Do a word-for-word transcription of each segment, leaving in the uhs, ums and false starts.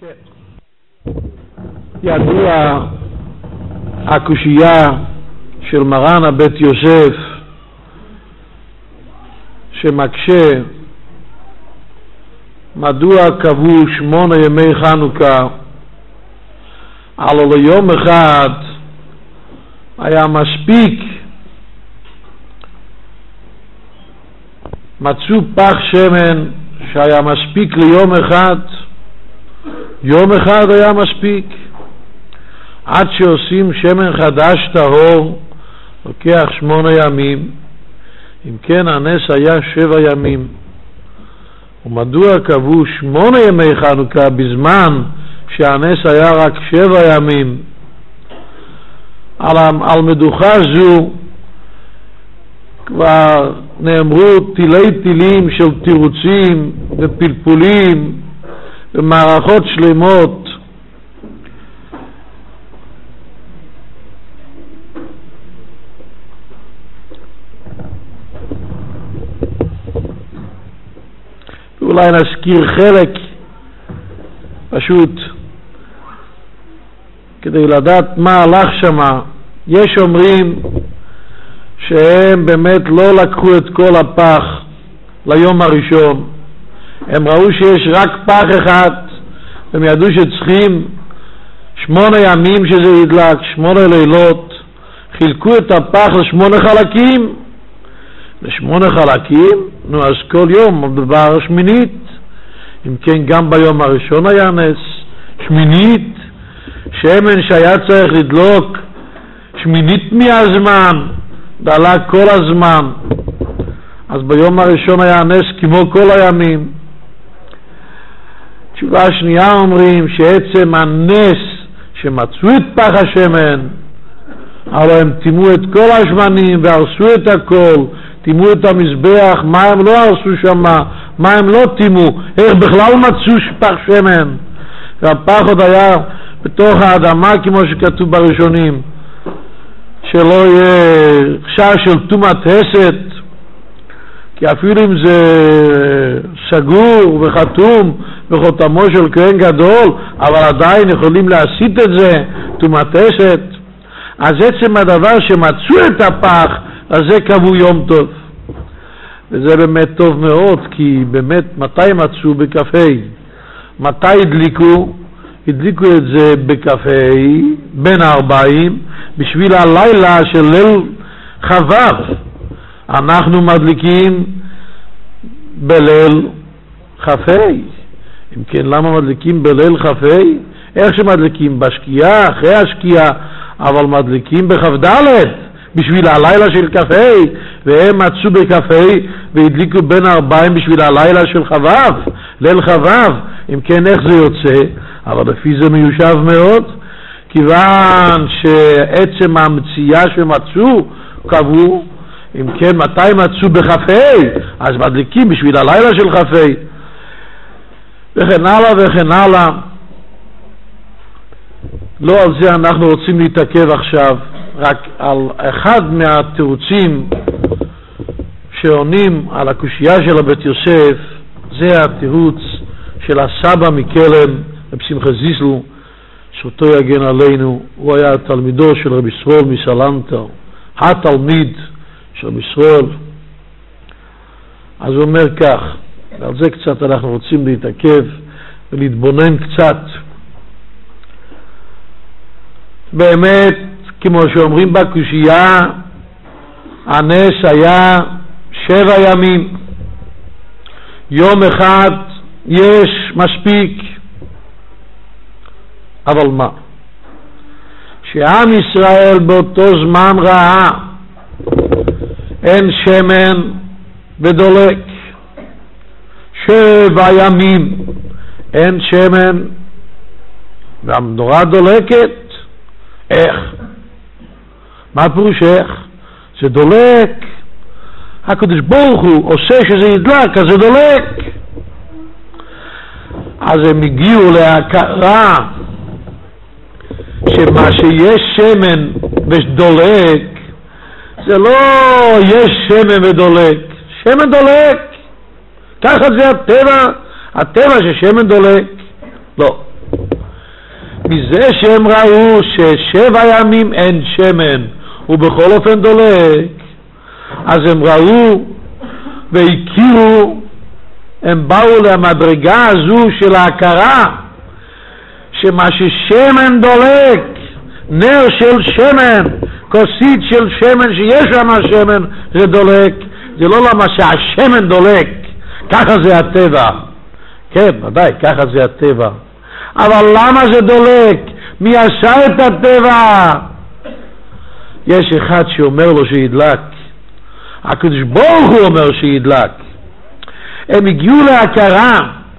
ידוע הקושייה של מרן הבית יוסף שמקשה מדוע קבעו שמונה ימי חנוכה, הלא ליום אחד היה מספיק, מצאו פח שמן שהיה מספיק ליום אחד, יום אחד היה מספיק. עד שעושים שמן חדש טהור לוקח שמונה ימים. אם כן הנס היה שבע ימים. ומדוע קבעו שמונה ימי חנוכה בזמן שהנס היה רק שבע ימים? על, על מדוכה זו כבר נאמרו תילי תילים של תירוצים ופלפולים ומערכות שלמות. ואולי נזכיר חלק פשוט כדי לדעת מה הלך שמה. יש אומרים שהם באמת לא לקחו את כל הפח ליום הראשון, הם ראו שיש רק פח אחד, הם ידעו שצריכים שמונה ימים שזה ידלק, שמונה לילות, חילקו את הפח לשמונה חלקים, לשמונה חלקים, נו אז כל יום דבר שמינית. אם כן גם ביום הראשון היה נס, שמינית, שמן שהיה צריך לדלוק שמינית מהזמן, דלק כל הזמן, אז ביום הראשון היה נס כמו כל הימים. תשובה שנייה אומרים שעצם הנס שמצאו את פח השמן, אבל הם תימו את כל השמנים והרסו את הכל, תימו את המזבח, מה הם לא הרסו שם, מה הם לא תימו, איך בכלל מצאו פח שמן, והפח עוד היה בתוך האדמה כמו שכתוב בראשונים, שלא יהיה חשש של תומת הסת, כי אפילו אם זה סגור וחתום בחותמו של כהן גדול, אבל עדיין יכולים להסיט את זה, תומת הסת. אז עצם הדבר שמצאו את הפח, אז זה קבעו יום טוב. וזה באמת טוב מאוד, כי באמת מתי מצאו? בקפה. מתי הדליקו? הדליקו את זה בקפה, בין ארבעים, בשביל הלילה של ליל חבב. אנחנו מדליקים בליל חפה. אם כן, למה מדליקים בליל חפה? איך שמדליקים? בשקיעה, אחרי השקיעה, אבל מדליקים בכ"ד, בשביל הלילה של קפה, והם מצאו בקפה והדליקו בין ארבעים בשביל הלילה של חבב, ליל חבב. אם כן, איך זה יוצא? אבל לפי זה מיושב מאוד, כיוון שעצם המציאה שמצאו קבעו. אם כן, מתי מצאו בקפה? אז מדליקים בשביל הלילה של קפה, וכן הלאה וכן הלאה. לא על זה אנחנו רוצים להתעכב עכשיו, רק על אחד מהתירוצים שעונים על הקושייה של הבית יוסף. זה התירוץ של הסבא מקלם, רב שמחה זיסל, שאותו יגן עלינו. הוא היה תלמידו של רב ישראל מסלנטר, התלמיד של רב ישראל. אז הוא אומר כך, ועל זה קצת אנחנו רוצים להתעכב ולהתבונן קצת. באמת, כמו שאומרים בקושייה, הנס היה שבע ימים. יום אחד יש מספיק. אבל מה? שעם ישראל באותו זמן ראה אין שמן ודולק. שבע ימים אין שמן והמנורה דולקת. איך? מה פירוש איך? זה דולק. הקדוש ברוך הוא עושה שזה ידלק, אז זה דולק. אז הם הגיעו להכרה שמה שיש שמן ודולק, זה לא יש שמן ודולק. שמן דולק. ככה זה הטבע, הטבע ששמן דולק. לא. מזה שהם ראו ששבע ימים אין שמן ובכל אופן דולק, אז הם ראו והכירו, הם באו למדרגה הזו של ההכרה שמה ששמן דולק, נר של שמן, כוסית של שמן שיש שם שמן, זה דולק. זה לא למה שהשמן דולק, ככה זה הטבע. כן, ודאי, ככה זה הטבע. אבל למה זה דולק? מי עשה את הטבע? יש אחד שאומר לו שידלק, הקדוש ברוך הוא אומר שידלק. הם הגיעו להכרה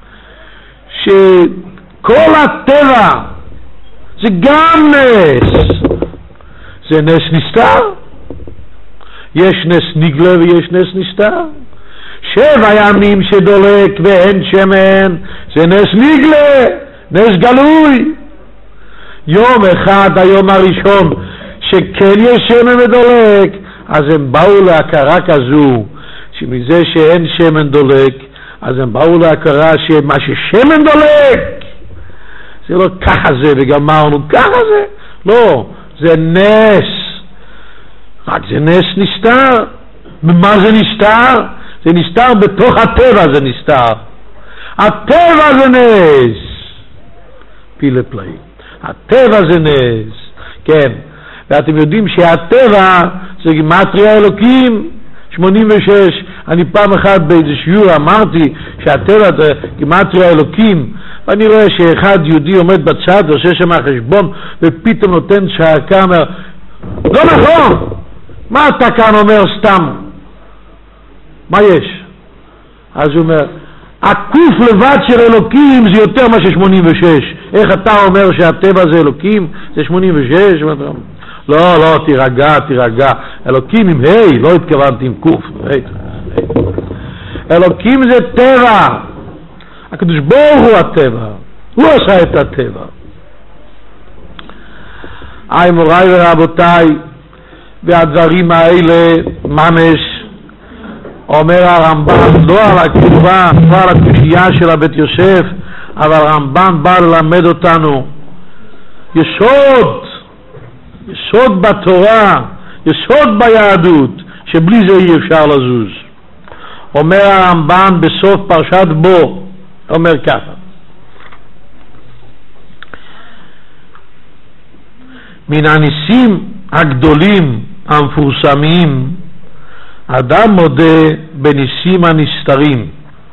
שכל הטבע זה גם נס. זה נס נסתר, יש נס נגלה ויש נס נסתר. שבע ימים שדולק ואין שמן זה נס נגלה, נס גלוי. יום אחד, היום הראשון שכן יש שמן ודולק, אז הם באו להכרה כזו שמזה שאין שמן דולק, אז הם באו להכרה שמה ששמן דולק זה לא ככה זה וגמרנו, ככה זה לא, זה נס, רק זה נס נסתר. במה זה נסתר? זה נסתר בתוך הטבע, זה נסתר. הטבע זה נס, פילה פלאי, הטבע זה נס. כן, ואתם יודעים שהטבע זה גימטריה אלוקים שמונים ושש. אני פעם אחת באיזה שיעור אמרתי שהטבע זה גימטריה אלוקים, ואני רואה שאחד יהודי עומד בצד ועושה שם חשבון ופתאום נותן שעקה, אומר לא נכון, מה אתה כאן אומר סתם, מה יש? אז הוא אומר הקוף לבד של אלוקים זה יותר מה ש-שמונים ושש. איך אתה אומר שהטבע זה אלוקים? זה שמונים ושש? לא, לא, תירגע, תירגע. אלוקים עם ה', לא התכוונתי עם קוף. אלוקים זה טבע. הקדוש ברוך הוא הטבע. הוא עשה את הטבע. היי מוריי ורבותיי, והדברים האלה ממש אומר הרמב"ן לא על הקרובה, לא על הקושייה של הבית יוסף, אבל הרמב"ן בא ללמד אותנו יסוד, יסוד בתורה, יסוד ביהדות, שבלי זה אי אפשר לזוז. אומר הרמב"ן בסוף פרשת בו, אומר ככה: מן הניסים הגדולים המפורסמים אדם מודה בניסים הנסתרים.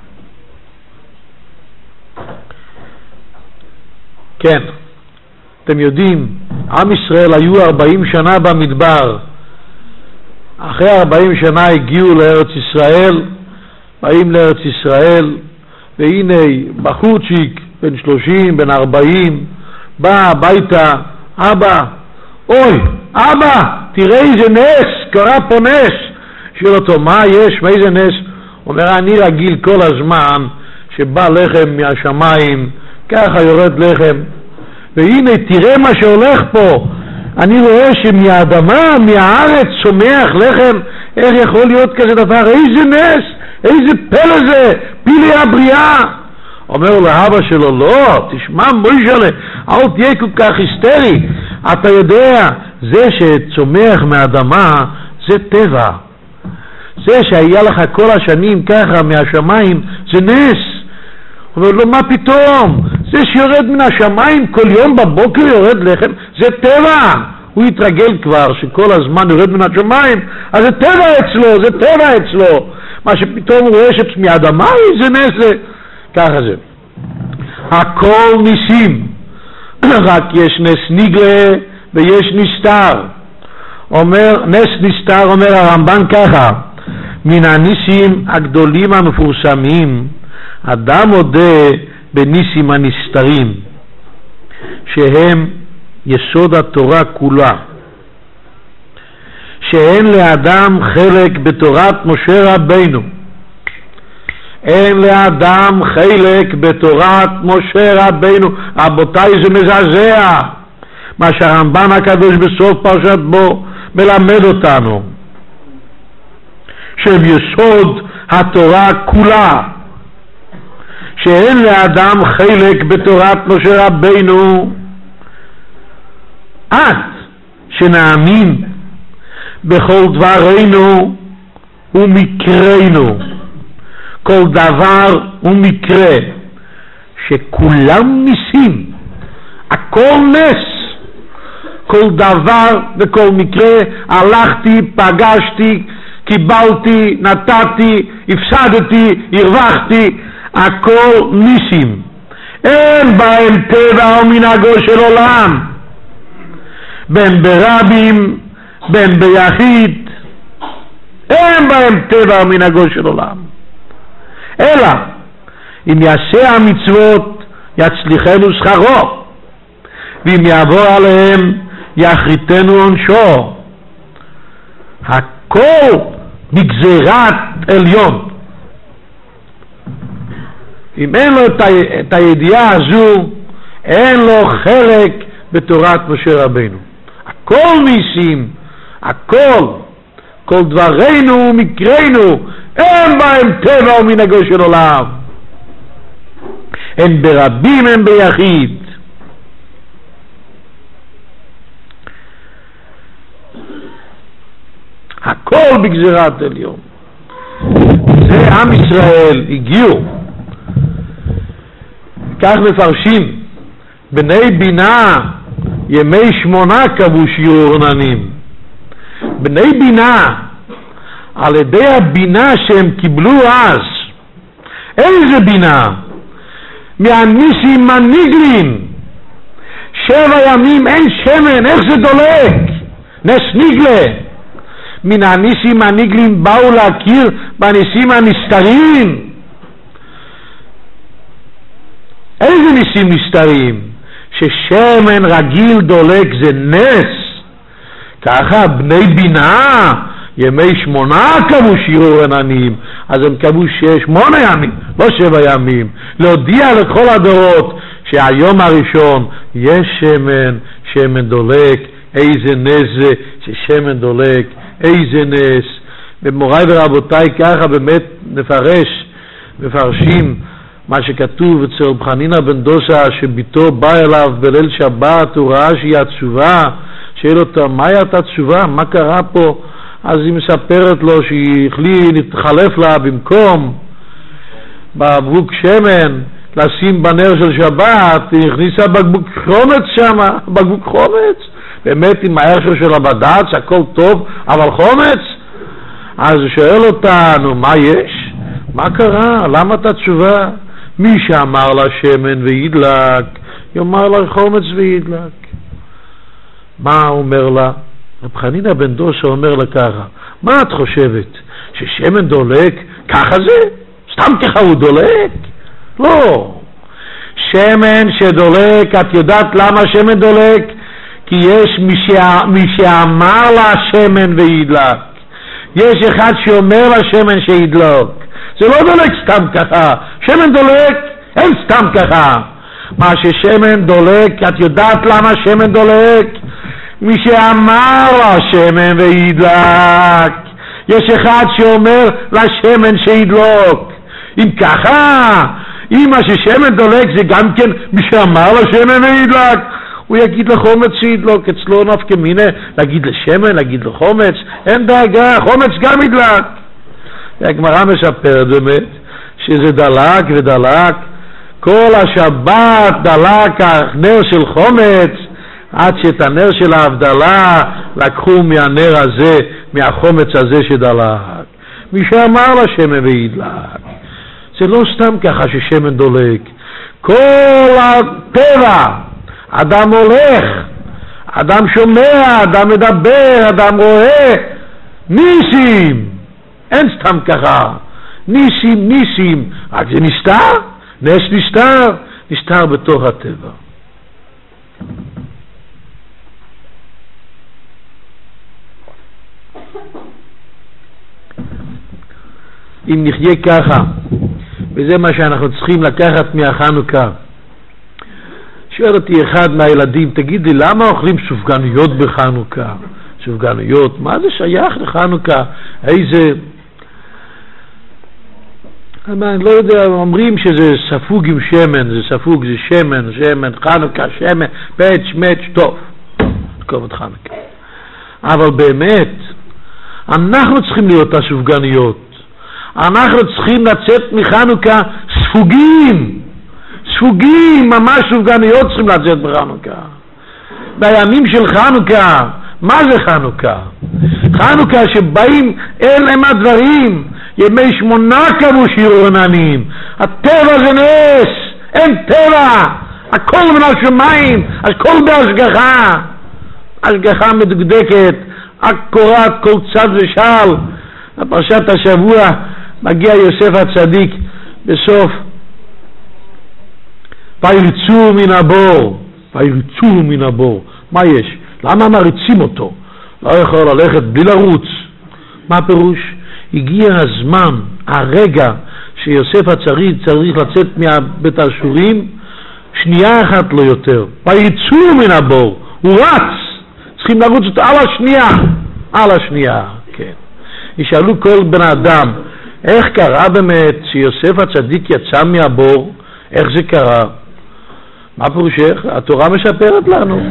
כן, אתם יודעים, עם ישראל היו ארבעים שנה במדבר. אחרי ארבעים שנה הגיעו לארץ ישראל, באים לארץ ישראל, והנה בחורצ'יק בן שלושים, בן ארבעים, בא הביתה, אבא, אוי, אבא, תראה איזה נס, קרה פה נס. שואל אותו, מה יש? מה איזה נס? אומר, אני רגיל כל הזמן שבא לחם מהשמיים, ככה יורד לחם, והנה תראה מה שהולך פה, אני רואה שמהאדמה, מהארץ צומח לחם. איך יכול להיות כזה דבר? איזה נס, איזה פלא זה, פילי הבריאה. אומר לאבא שלו, לא, תשמע מוישלה, אל תהיה כל כך היסטרי, אתה יודע, זה שצומח מהאדמה זה טבע, זה שהיה לך כל השנים ככה מהשמיים זה נס. הוא אומר לו, מה פתאום, זה שיורד מן השמיים כל יום בבוקר יורד לחם זה טבע. הוא התרגל כבר שכל הזמן יורד מן השמיים, אז זה טבע אצלו, זה טבע אצלו. מה שפתאום הוא רואה שמהאדמה זה נס, זה ככה זה. הכל ניסים, רק יש נס נגלה ויש נסתר. אומר נס נסתר, אומר הרמב"ן ככה: מן הניסים הגדולים המפורסמים אדם מודה בניסים הנסתרים, שהם יסוד התורה כולה, שאין לאדם חלק בתורת משה רבינו. אין לאדם חלק בתורת משה רבינו. רבותיי, זה מזעזע מה שהרמב"ן הקדוש בסוף פרשת בו מלמד אותנו, שהם יסוד התורה כולה, שאין לאדם חלק בתורת משה רבינו, עד שנאמין בכל דברנו ומקרנו, כל דבר ומקרה, שכולם ניסים, הכל נס, כל דבר וכל מקרה, הלכתי, פגשתי, קיבלתי, נתתי, הפסדתי, הרווחתי, הכל ניסים. אין בהם טבע או מנהגו של עולם, בין ברבים, בין ביחיד, אין בהם טבע או מנהגו של עולם. אלא אם יעשה המצוות יצליחנו שכרו, ואם יעבור עליהם יחריטנו עונשו. הכל בגזירת עליון. אם אין לו את הידיעה הזו, אין לו חלק בתורת משה רבינו. הכל ניסים, הכל, כל דברנו ומקרנו, אין בהם טבע ומנהגו של עולם, אין ברבים, אין ביחיד. הכל בגזירת עליון. זה עם ישראל הגיעו, כך מפרשים, בני בינה ימי שמונה קבעו שיעור עננים. בני בינה, על ידי הבינה שהם קיבלו אז, איזה בינה? מהניסים מניגלים. שבע ימים אין שמן, איך זה דולק? נס ניגלה. מן הניסים הניגלים באו להכיר בניסים הנסתרים. איזה ניסים נסתרים? ששמן רגיל דולק זה נס. ככה בני בינה ימי שמונה קבעו שיעור עננים, אז הם קבעו שש, שמונה ימים, לא שבע ימים, להודיע לכל הדורות שהיום הראשון יש שמן, שמן דולק, איזה נס זה ששמן דולק, איזה נס. במוריי ורבותיי, ככה באמת נפרש, מפרשים מה שכתוב אצל רב חנינא בן דוסא, שביתו בא אליו בליל שבת, הוא ראה שהיא עצובה, שאל אותה, מה הייתה עצובה? מה קרה פה? אז היא מספרת לו שהיא נתחלף לה במקום בבקבוק שמן לשים בנר של שבת, היא הכניסה בקבוק חומץ שם, בקבוק חומץ, באמת עם הערך של הבד"ץ, הכל טוב, אבל חומץ. אז הוא שואל אותנו, מה יש? מה קרה? למה אתה תשובה? מי שאמר לה שמן וידלק, יאמר לה חומץ וידלק. מה אומר לה? רב חנינא בן דוסא אומר לה ככה, מה את חושבת? ששמן דולק? ככה זה? סתם ככה הוא דולק? לא. שמן שדולק, את יודעת למה שמן דולק? כי יש מי, שה, מי שאמר לה שמן וידלק. יש אחד שאומר לה שמן שידלק. זה לא דולק סתם ככה. שמן דולק, אין סתם ככה. מה ששמן דולק, את יודעת למה שמן דולק? מי שאמר לה שמן וידלק. יש אחד שאומר לשמן שידלוק. אם ככה, אם מה ששמן דולק זה גם כן מי שאמר לה שמן וידלק, הוא יגיד לחומץ שידלוק. אצלו נפקא מינה להגיד לשמן, להגיד לחומץ, אין דאגה, חומץ גם ידלק. הגמרא מספרת באמת שזה דלק ודלק, כל השבת דלק הנר של חומץ, עד שאת הנר של ההבדלה לקחו מהנר הזה, מהחומץ הזה שדלק. מי שאמר לה שמן וידלק. זה לא סתם ככה ששמן דולק. כל הטבע, אדם הולך, אדם שומע, אדם מדבר, אדם רואה, ניסים. אין סתם ככה. ניסים, ניסים. רק זה נסתר? נס נסתר? נסתר בתוך הטבע. אם נחיה ככה, וזה מה שאנחנו צריכים לקחת מהחנוכה. שואל אותי אחד מהילדים, תגיד לי, למה אוכלים סופגניות בחנוכה? סופגניות, מה זה שייך לחנוכה? איזה... אני לא יודע, אומרים שזה ספוג עם שמן, זה ספוג, זה שמן, שמן, חנוכה, שמן, פץ', מץ', טוב. כובד חנוכה. אבל באמת, אנחנו צריכים להיות הסופגניות. אנחנו צריכים לצאת מחנוכה ספוגים. ספוגים, ממש סופגניות צריכים לצאת בחנוכה. בימים של חנוכה, מה זה חנוכה? חנוכה שבאים אל הם הדברים, ימי שמונה קבעו שירו עננים. הטבע זה נס, אין טבע, הכל מן השמיים, הכל בהשגחה, השגחה מדוקדקת, הקורת כל צד ושל. בפרשת השבוע מגיע יוסף הצדיק בסוף, וירצו מן הבור, וירצו מן הבור. מה יש? למה מריצים אותו? לא יכול ללכת בלי לרוץ. מה הפירוש? הגיע הזמן, הרגע שיוסף הצדיק צריך לצאת מבית האשורים, שנייה אחת לא יותר. וירצו מן הבור, הוא רץ, צריכים לרוץ אותו על השנייה, על השנייה, כן. ישאלו כל בן אדם, איך קרה באמת שיוסף הצדיק יצא מהבור? איך זה קרה? מה פירוש איך? התורה משפרת לנו.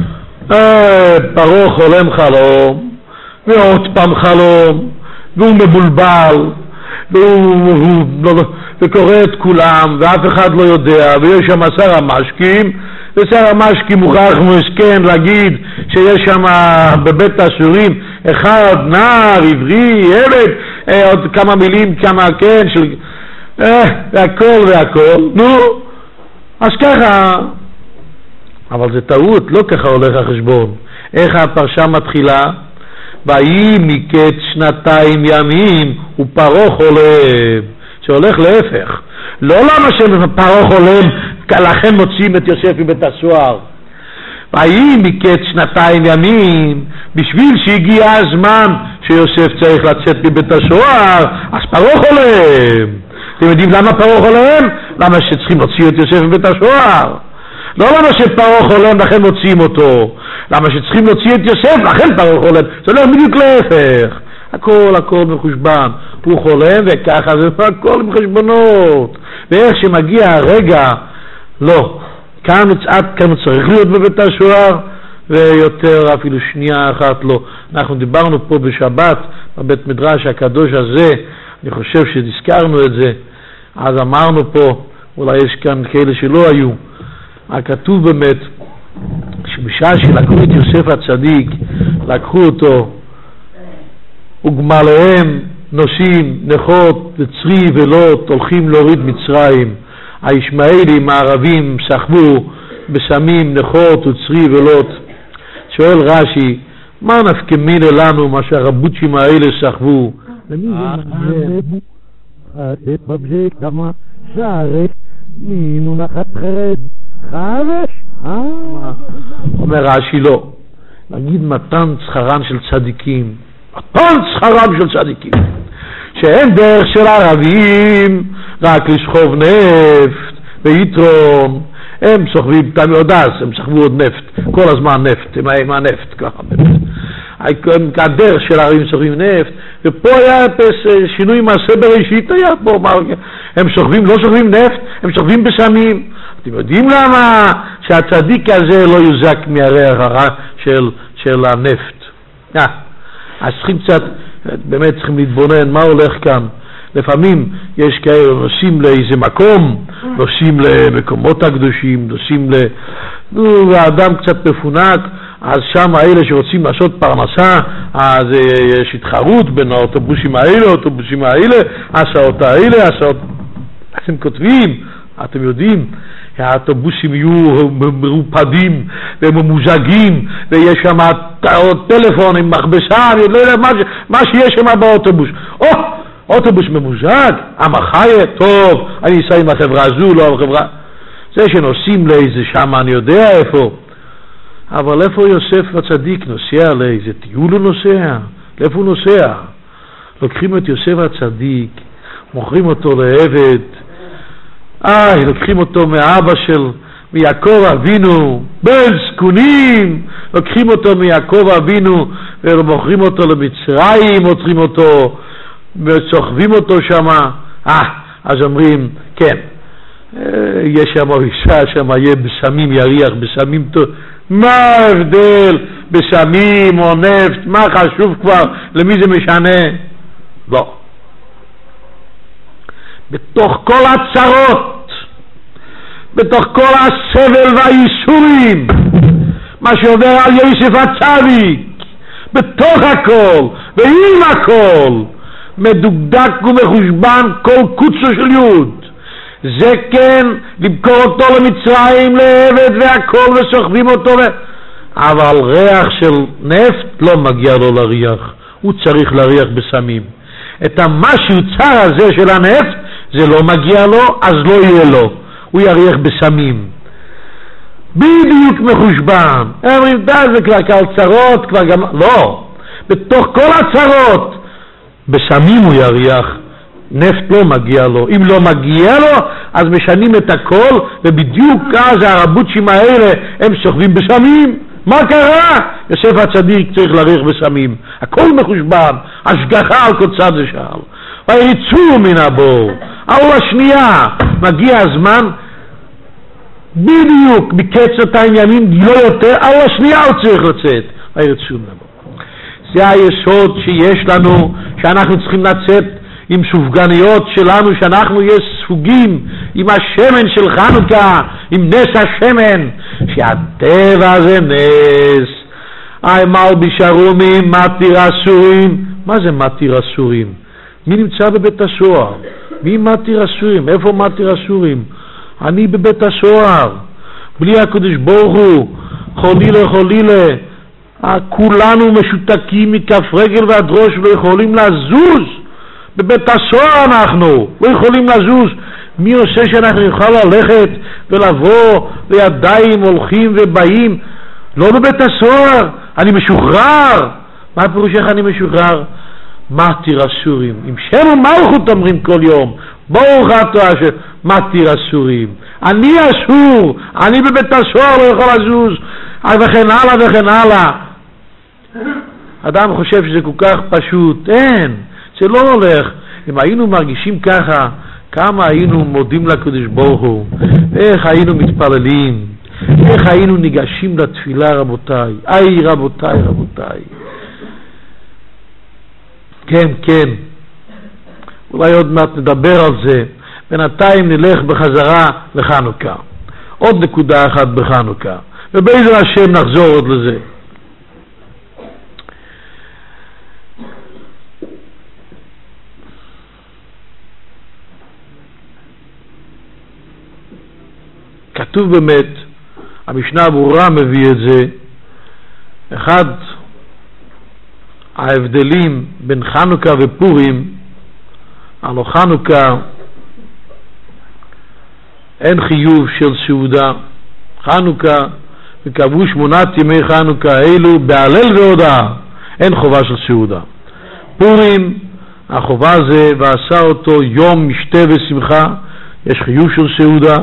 אה, פרעה חולם חלום, ועוד פעם חלום, והוא מבולבל, והוא, והוא, וקורא את כולם, ואף אחד לא יודע, ויש שם שר המשקים, ושר המשקים מוכרח מסכן להגיד שיש שם בבית האשורים אחד, נער, עברי, ילד, אה, עוד כמה מילים, כמה כן, של, אה, והכל והכל, נו, אז ככה, אבל זה טעות, לא ככה הולך החשבון. איך הפרשה מתחילה? ויהי מקץ שנתיים ימים ופרעה חולם, שהולך להפך. לא למה שפרעה חולם, לכן מוציאים את יוסף מבית הסוהר. ויהי מקץ שנתיים ימים, בשביל שהגיע הזמן שיוסף צריך לצאת מבית הסוהר, אז פרעה חולם. אתם יודעים למה פרעה חולם? למה שצריכים להוציא את יוסף מבית הסוהר. לא למה שפרעה חולם לכן מוציאים אותו, למה שצריכים להוציא את יוסף לכן פרעה חולם. זה לא בדיוק להפך. הכל הכל מחושבן. הוא חולם וככה זה הכל עם חשבונות. ואיך שמגיע הרגע, לא, כאן עד כאן הוא צריך להיות בבית הסוהר, ויותר אפילו שנייה אחת לא. אנחנו דיברנו פה בשבת בבית מדרש הקדוש הזה, אני חושב שדזכרנו את זה, אז אמרנו פה, אולי יש כאן כאלה שלא היו, הכתוב באמת שבשעה שלקחו את יוסף הצדיק, לקחו אותו וגמליהם נוסעים, נכות וצרי ולוט הולכים להוריד מצרים. הישמעאלים הערבים סחבו בסמים נכות וצרי ולוט. שואל רש"י, מה נפקא מינה לנו מה שהרבוצ'ים האלה סחבו? למי זה מגיע? כמה שערי מינו נחת חרד חבש? אומר רש"י לא, נגיד מתן שכרן של צדיקים, מתן שכרם של צדיקים, שאין דרך של ערבים רק לשכוב נפט ויתרון. הם סוחבים תמי עוד אז, הם סחבו עוד נפט, כל הזמן נפט, עם הנפט, ככה נפט. הדרך של ערבים סוחבים נפט, ופה היה שינוי מעשה בראשית, היה פה, הם סוחבים, לא סוחבים נפט, הם סוחבים בסמים. אתם יודעים למה שהצדיק הזה לא יוזק מהריח הרע של, של הנפט? אה, אז צריכים קצת, באמת צריכים להתבונן מה הולך כאן. לפעמים יש כאלה נוסעים לאיזה מקום, נוסעים למקומות הקדושים, נוסעים ל... והאדם קצת מפונק, אז שם האלה שרוצים לעשות פרנסה, אז יש התחרות בין האוטובוסים האלה, האוטובוסים האלה, הסעות האלה, הסעות... אז הם כותבים, אתם יודעים, האוטובוסים יהיו מרופדים וממוזגים, ויש שם טלפון עם מכבסה, אני לא יודע מה, מה שיש שם באוטובוס. או! אוטובוס ממוזג, המחיה, טוב, אני אסע עם החברה הזו, לא החברה. זה שנוסעים לאיזה שם, אני יודע איפה. אבל איפה יוסף הצדיק נוסע לאיזה טיול הוא נוסע? לאיפה הוא נוסע? לוקחים את יוסף הצדיק, מוכרים אותו לעבד. איי, לוקחים אותו מאבא של, מיעקב אבינו, בן זקונים, לוקחים אותו מיעקב אבינו, ומוכרים אותו למצרים, מוכרים אותו, וסוחבים אותו שם. אה, אז אומרים, כן, יש שם אישה שם, יהיה בסמים יריח, בסמים טוב. מה ההבדל בסמים או נפט, מה חשוב כבר, למי זה משנה? לא. בתוך כל הצרות, בתוך כל הסבל והייסורים, מה שעובר על יוסף הצדיק, בתוך הכל ועם הכל, מדוקדק ומחושבן כל קוצו של יוד. זה כן, למכור אותו למצרים לעבד והכל וסוחבים אותו ו... אבל ריח של נפט לא מגיע לו לריח, הוא צריך להריח בסמים. את המשהו צר הזה של הנפט זה לא מגיע לו, אז לא יהיה לו, הוא יריח בסמים בדיוק מחושבן. אומרים די, זה כבר כל צרות, כבר גם לא, בתוך כל הצרות בסמים הוא יריח, נפט לא מגיע לו. אם לא מגיע לו אז משנים את הכל, ובדיוק אז הרבוצ'ים האלה הם סוחבים בסמים. מה קרה? יוסף הצדיק צריך להריח בסמים, הכל מחושבן, השגחה על כל צד ושעל. ויריצו מן הבור, על השנייה מגיע הזמן בדיוק מקץ אותם ימים, לא יותר, על השנייה הוא צריך לצאת. ויריצו מן הבור, זה היסוד שיש לנו, שאנחנו צריכים לצאת עם סופגניות שלנו, שאנחנו יש ספוגים עם השמן של חנוכה, עם נס השמן, שהטבע זה נס. אי מלביש ערומים מתיר אסורים. מה זה מתיר אסורים? מי נמצא בבית הסוהר? מי מתיר אסורים? איפה מתיר אסורים? אני בבית הסוהר, בלי הקדוש ברוך הוא, חולילה חולילה, כולנו משותקים מכף רגל ועד ראש, לא יכולים לזוז. בבית הסוהר אנחנו לא יכולים לזוז. מי עושה שאנחנו נוכל ללכת ולבוא לידיים הולכים ובאים? לא בבית הסוהר, אני משוחרר. מה הפירוש איך אני משוחרר? מתיר אסורים, עם שם ומלכות אומרים כל יום, ברוך אתה השם. מתיר אסורים, אני אסור, אני בבית הסוהר לא יכול לזוז, וכן הלאה וכן הלאה. אדם חושב שזה כל כך פשוט, אין, זה לא הולך. אם היינו מרגישים ככה, כמה היינו מודים לקדוש ברוך הוא, איך היינו מתפללים, איך היינו ניגשים לתפילה. רבותיי, איי רבותיי רבותיי, כן כן, אולי עוד מעט נדבר על זה. בינתיים נלך בחזרה לחנוכה, עוד נקודה אחת בחנוכה, ובעזר השם נחזור עוד לזה. כתוב באמת, המשנה הברורה מביא את זה, אחד ההבדלים בין חנוכה ופורים, הלא חנוכה אין חיוב של סעודה. חנוכה, וקבעו שמונת ימי חנוכה אלו בהלל והודאה, אין חובה של סעודה. פורים, החובה זה ועשה אותו יום משתה ושמחה, יש חיוב של סעודה.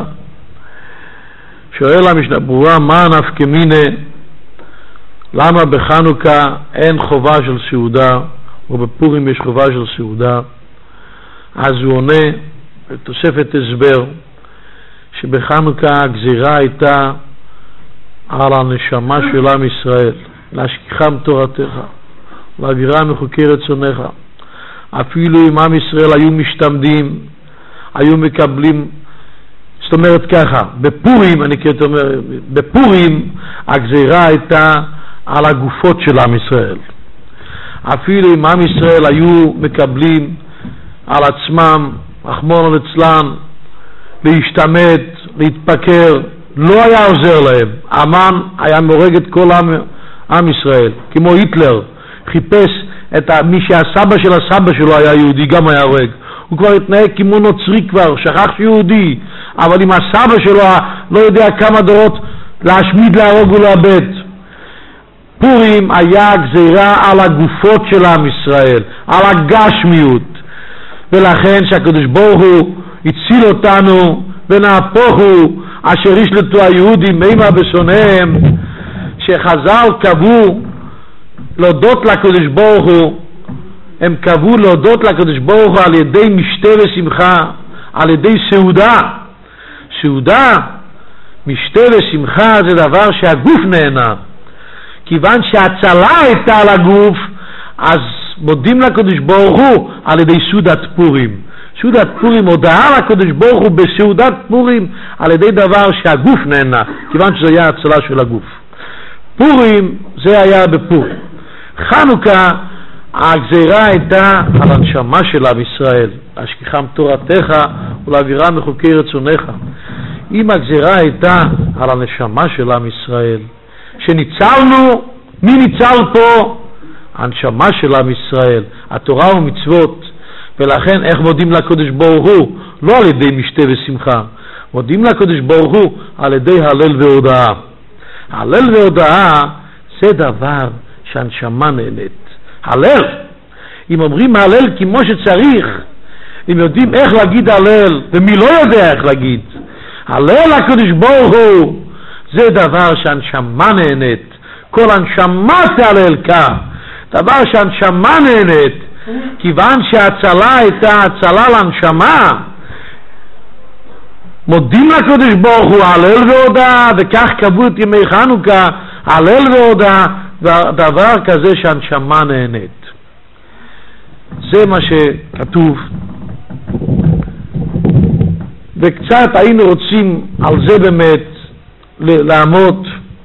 שואל המשנה ברורה, מה נפקא מינה, למה בחנוכה אין חובה של סעודה ובפורים יש חובה של סעודה? אז הוא עונה בתוספת הסבר שבחנוכה הגזירה הייתה על הנשמה של עם ישראל, להשכיחם תורתך, להעבירה מחוקי רצונך. אפילו אם עם ישראל היו משתמדים, היו מקבלים, זאת אומרת ככה, בפורים, אני כאילו אומר, בפורים הגזירה הייתה על הגופות של עם ישראל. אפילו אם עם ישראל היו מקבלים על עצמם, רחמנא ליצלן, להשתמט, להתפקר, לא היה עוזר להם. המן היה מורג את כל עם, עם ישראל, כמו היטלר, חיפש את מי שהסבא של הסבא שלו היה יהודי, גם היה הורג. הוא כבר התנהג כמו נוצרי כבר, שכח שיהודי, אבל עם הסבא שלו לא יודע כמה דורות להשמיד, להרוג ולאבד. פורים היה גזירה על הגופות של עם ישראל, על הגשמיות, ולכן שהקדוש ברוך הוא הציל אותנו, ונהפוך הוא אשר ישלטו היהודים אימה בשונאיהם. שחז"ל קבעו להודות לקדוש ברוך הוא, הם קבעו להודות לקדוש ברוך הוא על ידי משתה ושמחה, על ידי סעודה. סעודה, משתה ושמחה, זה דבר שהגוף נהנה, כיוון שההצלה הייתה על הגוף, אז מודים לקדוש ברוך הוא על ידי סעודת פורים. סעודת פורים, הודעה לקדוש ברוך הוא בסעודת פורים על ידי דבר שהגוף נהנה, כיוון שזה היה הצלה של הגוף. פורים זה היה בפורים. חנוכה, הגזירה הייתה על הנשמה של עם ישראל, להשכיחם תורתך ולהעבירם מחוקי רצונך. אם הגזירה הייתה על הנשמה של עם ישראל, שניצלנו, מי ניצל פה? הנשמה של עם ישראל, התורה ומצוות. ולכן איך מודים לקדוש ברוך הוא? לא על ידי משתה ושמחה, מודים לקדוש ברוך הוא על ידי הלל והודאה. הלל והודאה זה דבר שהנשמה נהנית. הלל, אם אומרים הלל כמו שצריך, אם יודעים איך להגיד הלל, ומי לא יודע איך להגיד, הלל הקדוש ברוך הוא, זה דבר שהנשמה נהנית. כל הנשמה תהלל כך, דבר שהנשמה נהנית, כיוון שההצלה הייתה הצלה לנשמה, מודים לקדוש ברוך הוא הלל והודאה, וכך קבעו את ימי חנוכה, הלל והודאה, דבר כזה שהנשמה נהנית. זה מה שכתוב, וקצת היינו רוצים על זה באמת לעמוד.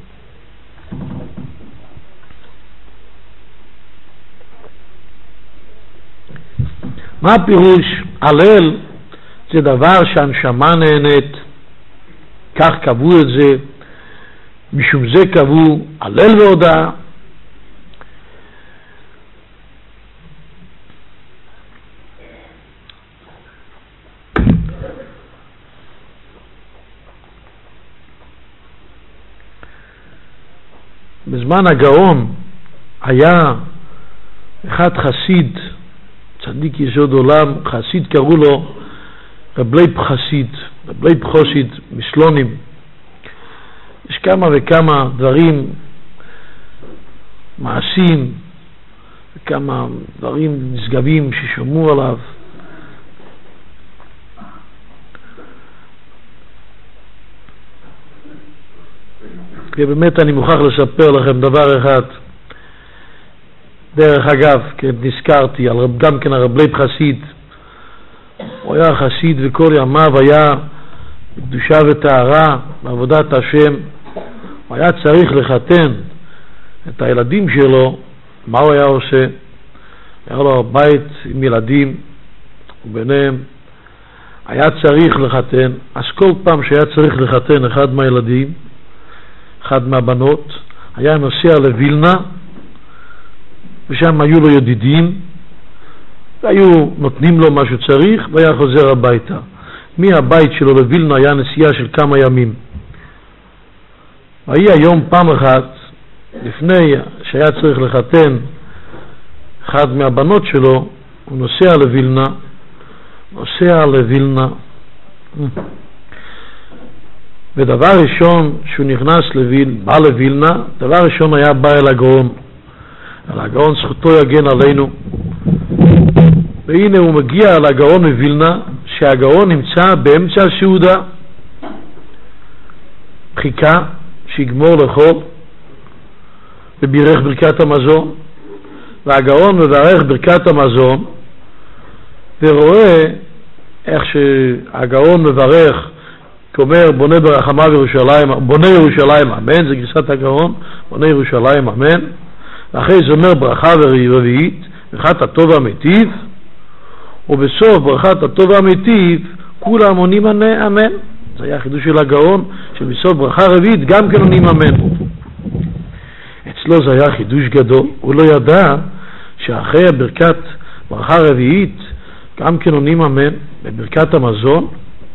מה הפירוש? הלל זה דבר שהנשמה נהנית, כך קבעו את זה, משום זה קבעו הלל והודאה. בזמן הגאון היה אחד חסיד, צדיק יסוד עולם, חסיד קראו לו רב לייב חסיד, רב לייב חסיד מסלונים. יש כמה וכמה דברים, מעשים, וכמה דברים נשגבים ששמעו עליו. ובאמת אני מוכרח לספר לכם דבר אחד. דרך אגב, כן, נזכרתי על רב, גם כן הרב לייב חסיד. הוא היה חסיד וכל ימיו היה בקדושה וטהרה, בעבודת השם. הוא היה צריך לחתן את הילדים שלו. מה הוא היה עושה? היה לו בית עם ילדים, וביניהם היה צריך לחתן. אז כל פעם שהיה צריך לחתן אחד מהילדים, אחד מהבנות, היה נוסע לווילנה, ושם היו לו ידידים, והיו נותנים לו מה שצריך, והיה חוזר הביתה. מהבית שלו לווילנה היה נסיעה של כמה ימים. והיה היום פעם אחת, לפני שהיה צריך לחתן אחד מהבנות שלו, הוא נוסע לווילנה, נוסע לווילנה, ודבר ראשון שהוא נכנס לווילנה, בא לווילנה, דבר ראשון היה בא אל הגאון. על הגאון זכותו יגן עלינו. והנה הוא מגיע על הגאון מווילנה, שהגאון נמצא באמצע הסעודה. חיכה שיגמור לאכול, ובירך ברכת המזון, והגאון מברך ברכת המזון, ורואה איך שהגאון מברך, כאומר בונה ברחמיו ירושלים, בונה ירושלים אמן, זה גרסת הגאון, בונה ירושלים אמן, ואחרי זה אומר ברכה רביעית, ברכת הטוב והמיטיב, ובסוף ברכת הטוב והמיטיב כולם עונים אמן. זה היה חידוש של הגאון, שבסוף ברכה רביעית גם כן עונים אמן. אצלו זה היה חידוש גדול, הוא לא ידע שאחרי ברכת ברכה רביעית גם כן עונים אמן בברכת המזון.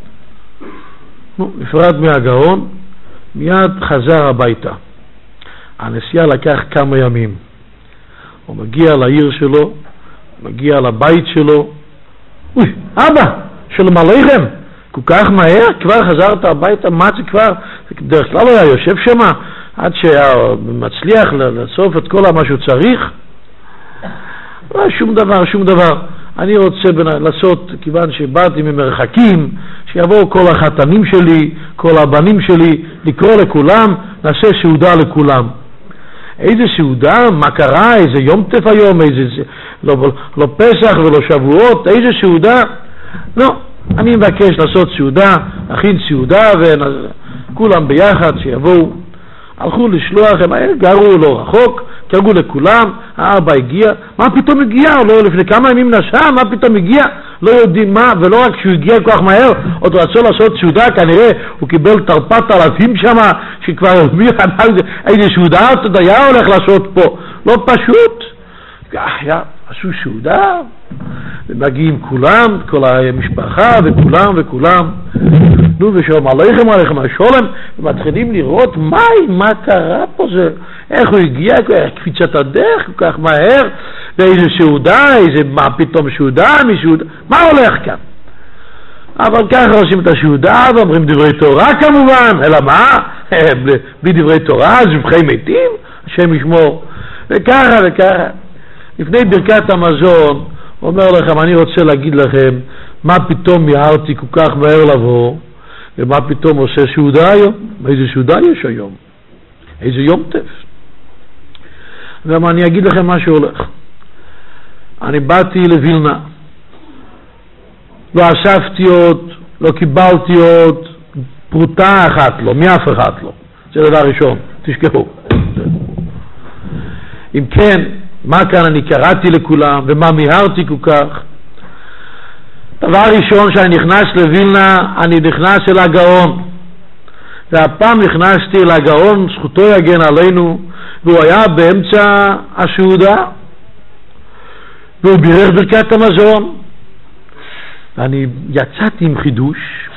נפרד מהגאון, מיד חזר הביתה. הנסיעה לקח כמה ימים. הוא מגיע לעיר שלו, מגיע לבית שלו. אוי, אבא, שלום עליכם, כל כך מהר, כבר חזרת הביתה, מה זה כבר? דרך כלל הוא היה יושב שמה, עד שמצליח לאסוף את כל מה שהוא צריך. לא, שום דבר, שום דבר. אני רוצה לעשות, כיוון שבאתי ממרחקים, שיבואו כל החתנים שלי, כל הבנים שלי, לקרוא לכולם, נעשה סעודה לכולם. איזה סעודה, מה קרה, איזה יום טף היום, איזה, לא, לא פסח ולא שבועות, איזה סעודה? לא, אני מבקש לעשות סעודה, להכין סעודה, וכולם ביחד שיבואו. הלכו לשלוח, הם גרו לא רחוק, קראו לכולם, האבא הגיע, מה פתאום הגיע? לא, לפני כמה ימים נסע, מה פתאום הגיע? לא יודעים מה, ולא רק שהוא הגיע כל כך מהר, עוד רצו לעשות סעודה, כנראה הוא קיבל תרפת אלפים שם, שכבר איזה סעודה עוד היה הולך לעשות פה, לא פשוט. היה, עשו סעודה, ומגיעים כולם, כל המשפחה וכולם וכולם, נו ושלום עליכם עליכם השולם, ומתחילים לראות מה, מה קרה פה, זה, איך הוא הגיע, קפיצת הדרך כל כך מהר, ואיזה סעודה, איזה, מה פתאום סעודה, מסעודה, מה הולך כאן? אבל ככה עושים את הסעודה, ואומרים דברי תורה כמובן, אלא מה? בלי דברי תורה, זבחי מתים, השם ישמור, וככה וככה. לפני ברכת המזון, אומר לכם, אני רוצה להגיד לכם, מה פתאום מיהרתי כל כך מהר לבוא, ומה פתאום עושה סעודה היום? איזה סעודה יש היום? איזה יום טף? ומה אני אגיד לכם מה שהולך. אני באתי לווילנה, לא אספתי עוד, לא קיבלתי עוד פרוטה אחת לא, מאף אחד לא. זה דבר ראשון, תשכחו. אם כן, מה כאן אני קראתי לכולם, ומה מיהרתי כל כך? דבר ראשון, שאני נכנס לווילנה, אני נכנס אל הגאון. והפעם נכנסתי אל הגאון, זכותו יגן עלינו, והוא היה באמצע הסעודה, והוא בירך ברכת המזון. ואני יצאתי עם חידוש,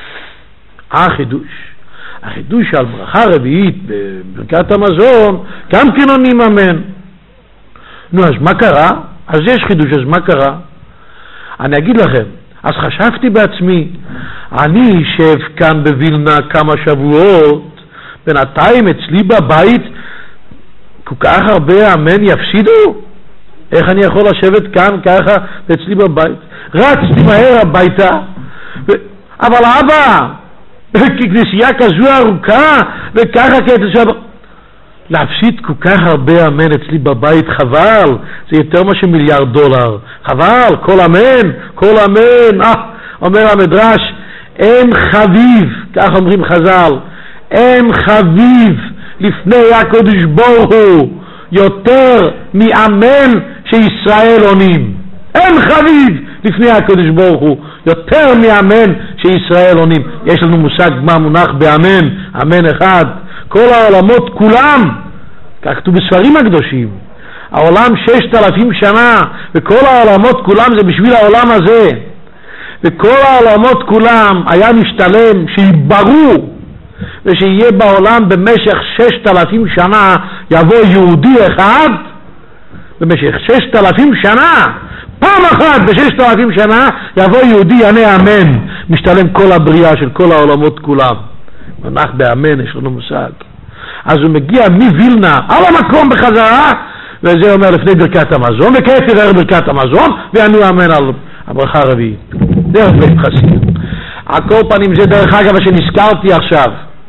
החידוש, החידוש על ברכה רביעית בברכת המזון, גם כן עונים אמן. נו, אז מה קרה? אז יש חידוש, אז מה קרה? אני אגיד לכם, אז חשבתי בעצמי, אני אשב כאן בווילנה כמה שבועות, בינתיים אצלי בבית, כל כך הרבה אמן יפסידו? איך אני יכול לשבת כאן ככה אצלי בבית? רצתי מהר הביתה, ו... אבל אבא, ככנסייה כזו ארוכה, וככה כתשב... להפסיד כל כך הרבה אמן אצלי בבית, חבל, זה יותר מה שמיליארד דולר, חבל, כל אמן, כל אמן, אה, אומר המדרש, אין חביב, כך אומרים חז"ל, אין חביב לפני הקדוש ברוך הוא יותר מאמן שישראל עונים. אין חביב לפני הקדוש ברוך הוא יותר מאמן שישראל עונים. יש לנו מושג מה מונח באמן, אמן אחד. כל העולמות כולם, כך כתוב בספרים הקדושים, העולם ששת אלפים שנה, וכל העולמות כולם זה בשביל העולם הזה, וכל העולמות כולם היה משתלם שיברו, ושיהיה בעולם במשך ששת אלפים שנה, יבוא יהודי אחד, במשך ששת אלפים שנה, פעם אחת בששת אלפים שנה, יבוא יהודי יענה אמן, משתלם כל הבריאה של כל העולמות כולם. מונח באמן, יש לנו מושג. אז הוא מגיע מווילנה על המקום בחזרה, וזה אומר לפני ברכת המזון, וכעת יראה ברכת המזון, ואני אמן על הברכה הרביעית. דרך בית חסיד. על כל פנים זה דרך אגב שנזכרתי עכשיו.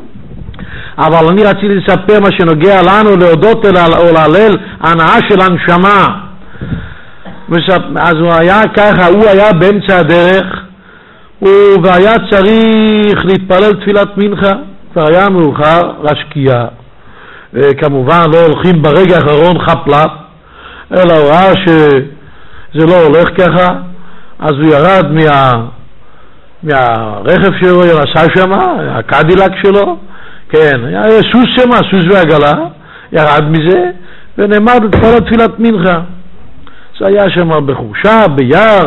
אבל אני רציתי לספר מה שנוגע לנו, להודות או להלל ההנאה של הנשמה. אז הוא היה ככה, הוא היה באמצע הדרך, והיה צריך להתפלל תפילת מנחה, כבר היה מאוחר להשקיע, וכמובן לא הולכים ברגע האחרון חפלפ, אלא הוא ראה שזה לא הולך ככה, אז הוא ירד מה, מהרכב שלו, נסע שם, הקדילק שלו, כן, היה סוס שם, סוס ועגלה, ירד מזה, ונעמד להתפלל תפילת מנחה. זה היה שם בחורשה, ביער,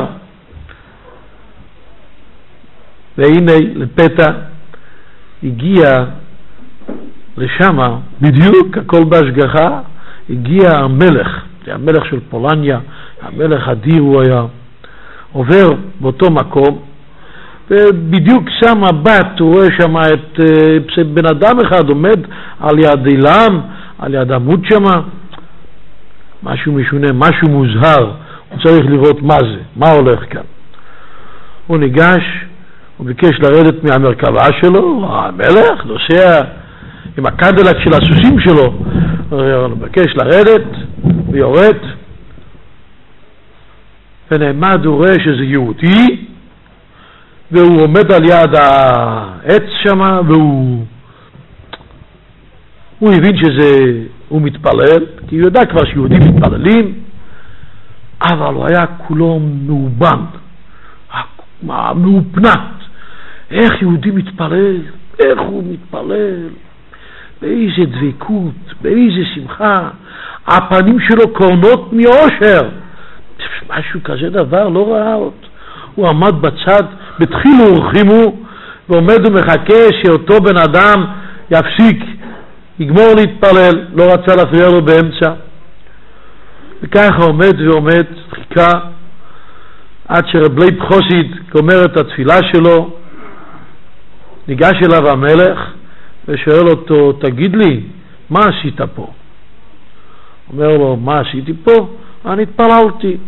והנה לפתע הגיע לשם, בדיוק הכל בהשגחה, הגיע המלך, זה המלך של פולניה, המלך אדיר הוא היה, עובר באותו מקום, ובדיוק שם הבת, הוא רואה שם את uh, בן אדם אחד עומד על יד אילם, על יד עמוד שם, משהו משונה, משהו מוזהר, הוא צריך לראות מה זה, מה הולך כאן. הוא ניגש, הוא ביקש לרדת מהמרכבה שלו, המלך נוסע עם הקדילק של הסוסים שלו, הוא מבקש לרדת ויורד, ונעמד, הוא רואה שזה יהודי, והוא עומד על יד העץ שם, והוא הוא הבין שזה, הוא מתפלל, כי הוא יודע כבר שיהודים מתפללים, אבל הוא היה כולו מאובן, מאופנת. איך יהודי מתפלל, איך הוא מתפלל, באיזה דבקות, באיזה שמחה, הפנים שלו קורנות מאושר, משהו כזה דבר לא ראה עוד. הוא עמד בצד, בתחילו ורחימו, ועומד ומחכה שאותו בן אדם יפסיק, יגמור להתפלל, לא רצה להפריע לו באמצע, וככה עומד ועומד, חיכה, עד שרב לייב חסיד גומר את התפילה שלו, ניגש אליו המלך ושואל אותו, תגיד לי, מה עשית פה? אומר לו, מה עשיתי פה? אני התפללתי.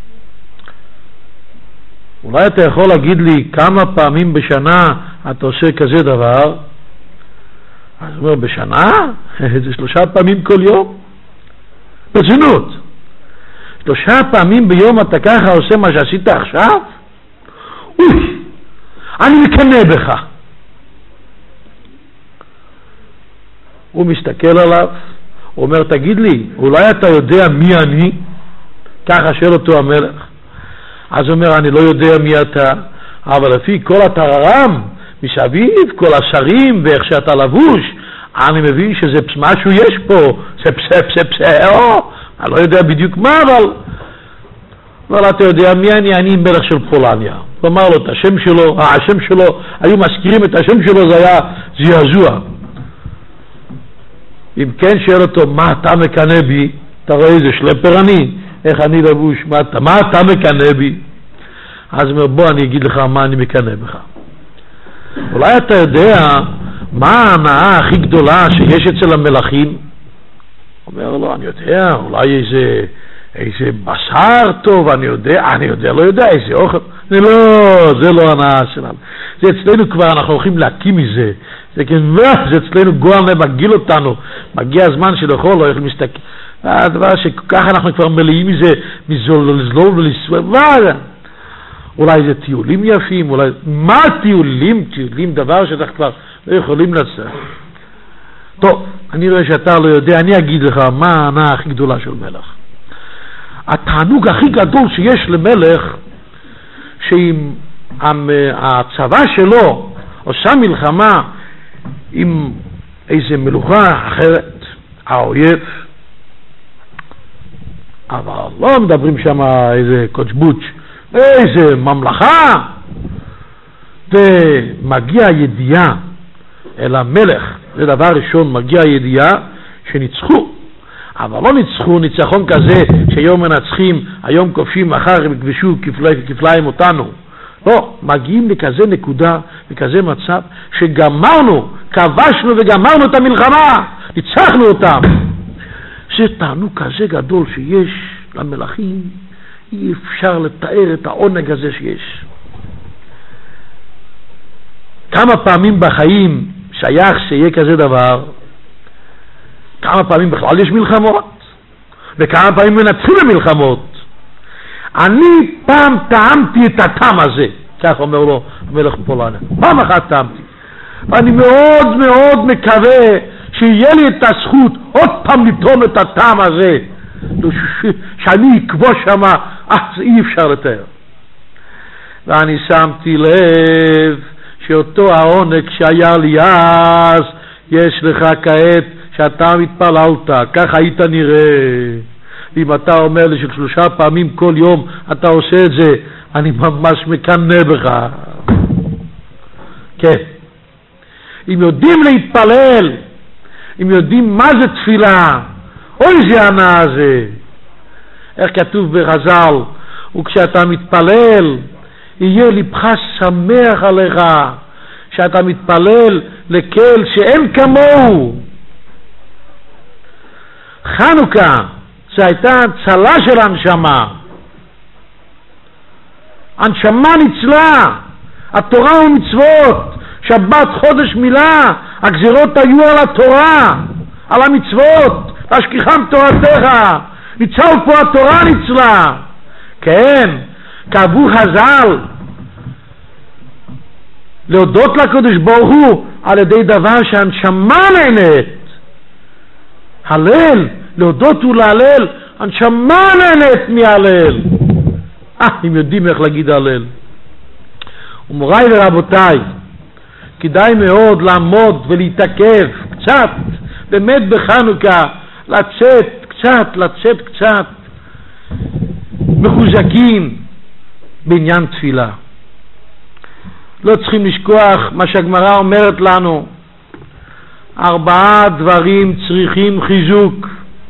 אולי אתה יכול להגיד לי כמה פעמים בשנה אתה עושה כזה דבר? אז הוא אומר, בשנה? זה שלושה פעמים כל יום? ברצינות. שלושה פעמים ביום אתה ככה עושה מה שעשית עכשיו? אוי, אני מקנא בך. הוא מסתכל עליו, הוא אומר, תגיד לי, אולי אתה יודע מי אני? ככה שואל אותו המלך. אז הוא אומר, אני לא יודע מי אתה, אבל לפי כל הטררם מסביב, כל השרים ואיך שאתה לבוש, אני מבין שזה משהו יש פה, זה פסה פסה פסה, או, אני לא יודע בדיוק מה, אבל אבל אתה יודע מי אני, אני מלך של פולניה. הוא אמר לו את השם שלו, השם שלו, היו מזכירים את השם שלו, זה היה זעזוע. אם כן שואל אותו, מה אתה מקנא בי? אתה רואה איזה שלפר אני? איך אני לבוש? מה אתה, מה אתה מקנא בי? אז הוא אומר, בוא אני אגיד לך מה אני מקנא בך. אולי אתה יודע מה ההנאה הכי גדולה שיש אצל המלכים? אומר לו, אני יודע, אולי איזה, איזה בשר טוב, אני יודע, אני יודע, לא יודע, איזה אוכל. זה לא, זה לא ההנאה שלנו. זה אצלנו כבר, אנחנו הולכים להקים מזה. זה כן, זה אצלנו גועל מגיל אותנו. מגיע הזמן שלאכול, לא יכול מסתכל. הדבר שככה אנחנו כבר מלאים מזה, מזלול ולסבב. אולי זה טיולים יפים, אולי, מה טיולים? טיולים, דבר שאנחנו כבר לא יכולים לצאת. טוב, אני רואה שאתה לא יודע, אני אגיד לך מה ההנאה הכי גדולה של מלך. התענוג הכי גדול שיש למלך, שאם הצבא שלו עושה מלחמה עם איזה מלוכה אחרת, האויב, אבל לא מדברים שם איזה קוצ'בוץ', איזה ממלכה, ומגיע ידיעה אל המלך, זה דבר ראשון, מגיע ידיעה שניצחו, אבל לא ניצחו ניצחון כזה שיום מנצחים, היום כובשים, מחר הם כבשו כפליים אותנו. לא, מגיעים לכזה נקודה, לכזה מצב, שגמרנו, כבשנו וגמרנו את המלחמה, ניצחנו אותם. זה תענוג כזה גדול שיש למלכים, אי אפשר לתאר את העונג הזה שיש. כמה פעמים בחיים שייך שיהיה כזה דבר, כמה פעמים בכלל יש מלחמות, וכמה פעמים מנצחים במלחמות. אני פעם טעמתי את הטעם הזה, כך אומר לו המלך פולניה, פעם אחת טעמתי, ואני מאוד מאוד מקווה שיהיה לי את הזכות עוד פעם לטעום את הטעם הזה, שאני אכבוש שם, אך זה אי אפשר לתאר. ואני שמתי לב שאותו העונג שהיה לי אז, יש לך כעת שאתה מתפללת, כך היית נראה. אם אתה אומר לי ששלושה פעמים כל יום אתה עושה את זה, אני ממש מקנא בך. כן. אם יודעים להתפלל, אם יודעים מה זה תפילה, אוי זה הנאה הזה. איך כתוב בחז"ל, וכשאתה מתפלל, יהיה לבך שמח עליך, שאתה מתפלל לקהל שאין כמוהו. חנוכה, זה הייתה הצלה של הנשמה. הנשמה ניצלה, התורה ומצוות, שבת חודש מילה, הגזירות היו על התורה, על המצוות, להשכיחם תורתך, ניצל פה התורה ניצלה. כן, קבעו חז"ל להודות לקדוש ברוך הוא על ידי דבר שהנשמה נהנית. הלל, להודות ולהלל, הנשמה נהנית מהלל. אה, הם יודעים איך להגיד הלל. ומוריי ורבותיי, כדאי מאוד לעמוד ולהתעכב קצת, באמת בחנוכה, לצאת קצת, לצאת קצת, מחוזקים בעניין תפילה. לא צריכים לשכוח מה שהגמרא אומרת לנו, ארבעה דברים צריכים חיזוק.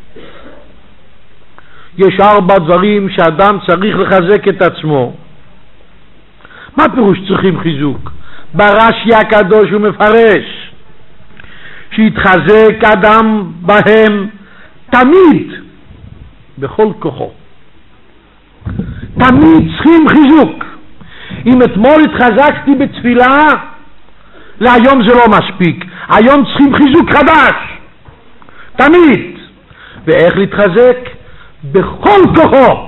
יש ארבע דברים שאדם צריך לחזק את עצמו. מה פירוש צריכים חיזוק? ברש"י הקדוש הוא מפרש שיתחזק אדם בהם תמיד בכל כוחו. תמיד צריכים חיזוק. אם אתמול התחזקתי בתפילה, להיום זה לא מספיק. היום צריכים חיזוק חדש. תמיד. ואיך להתחזק? בכל כוחו.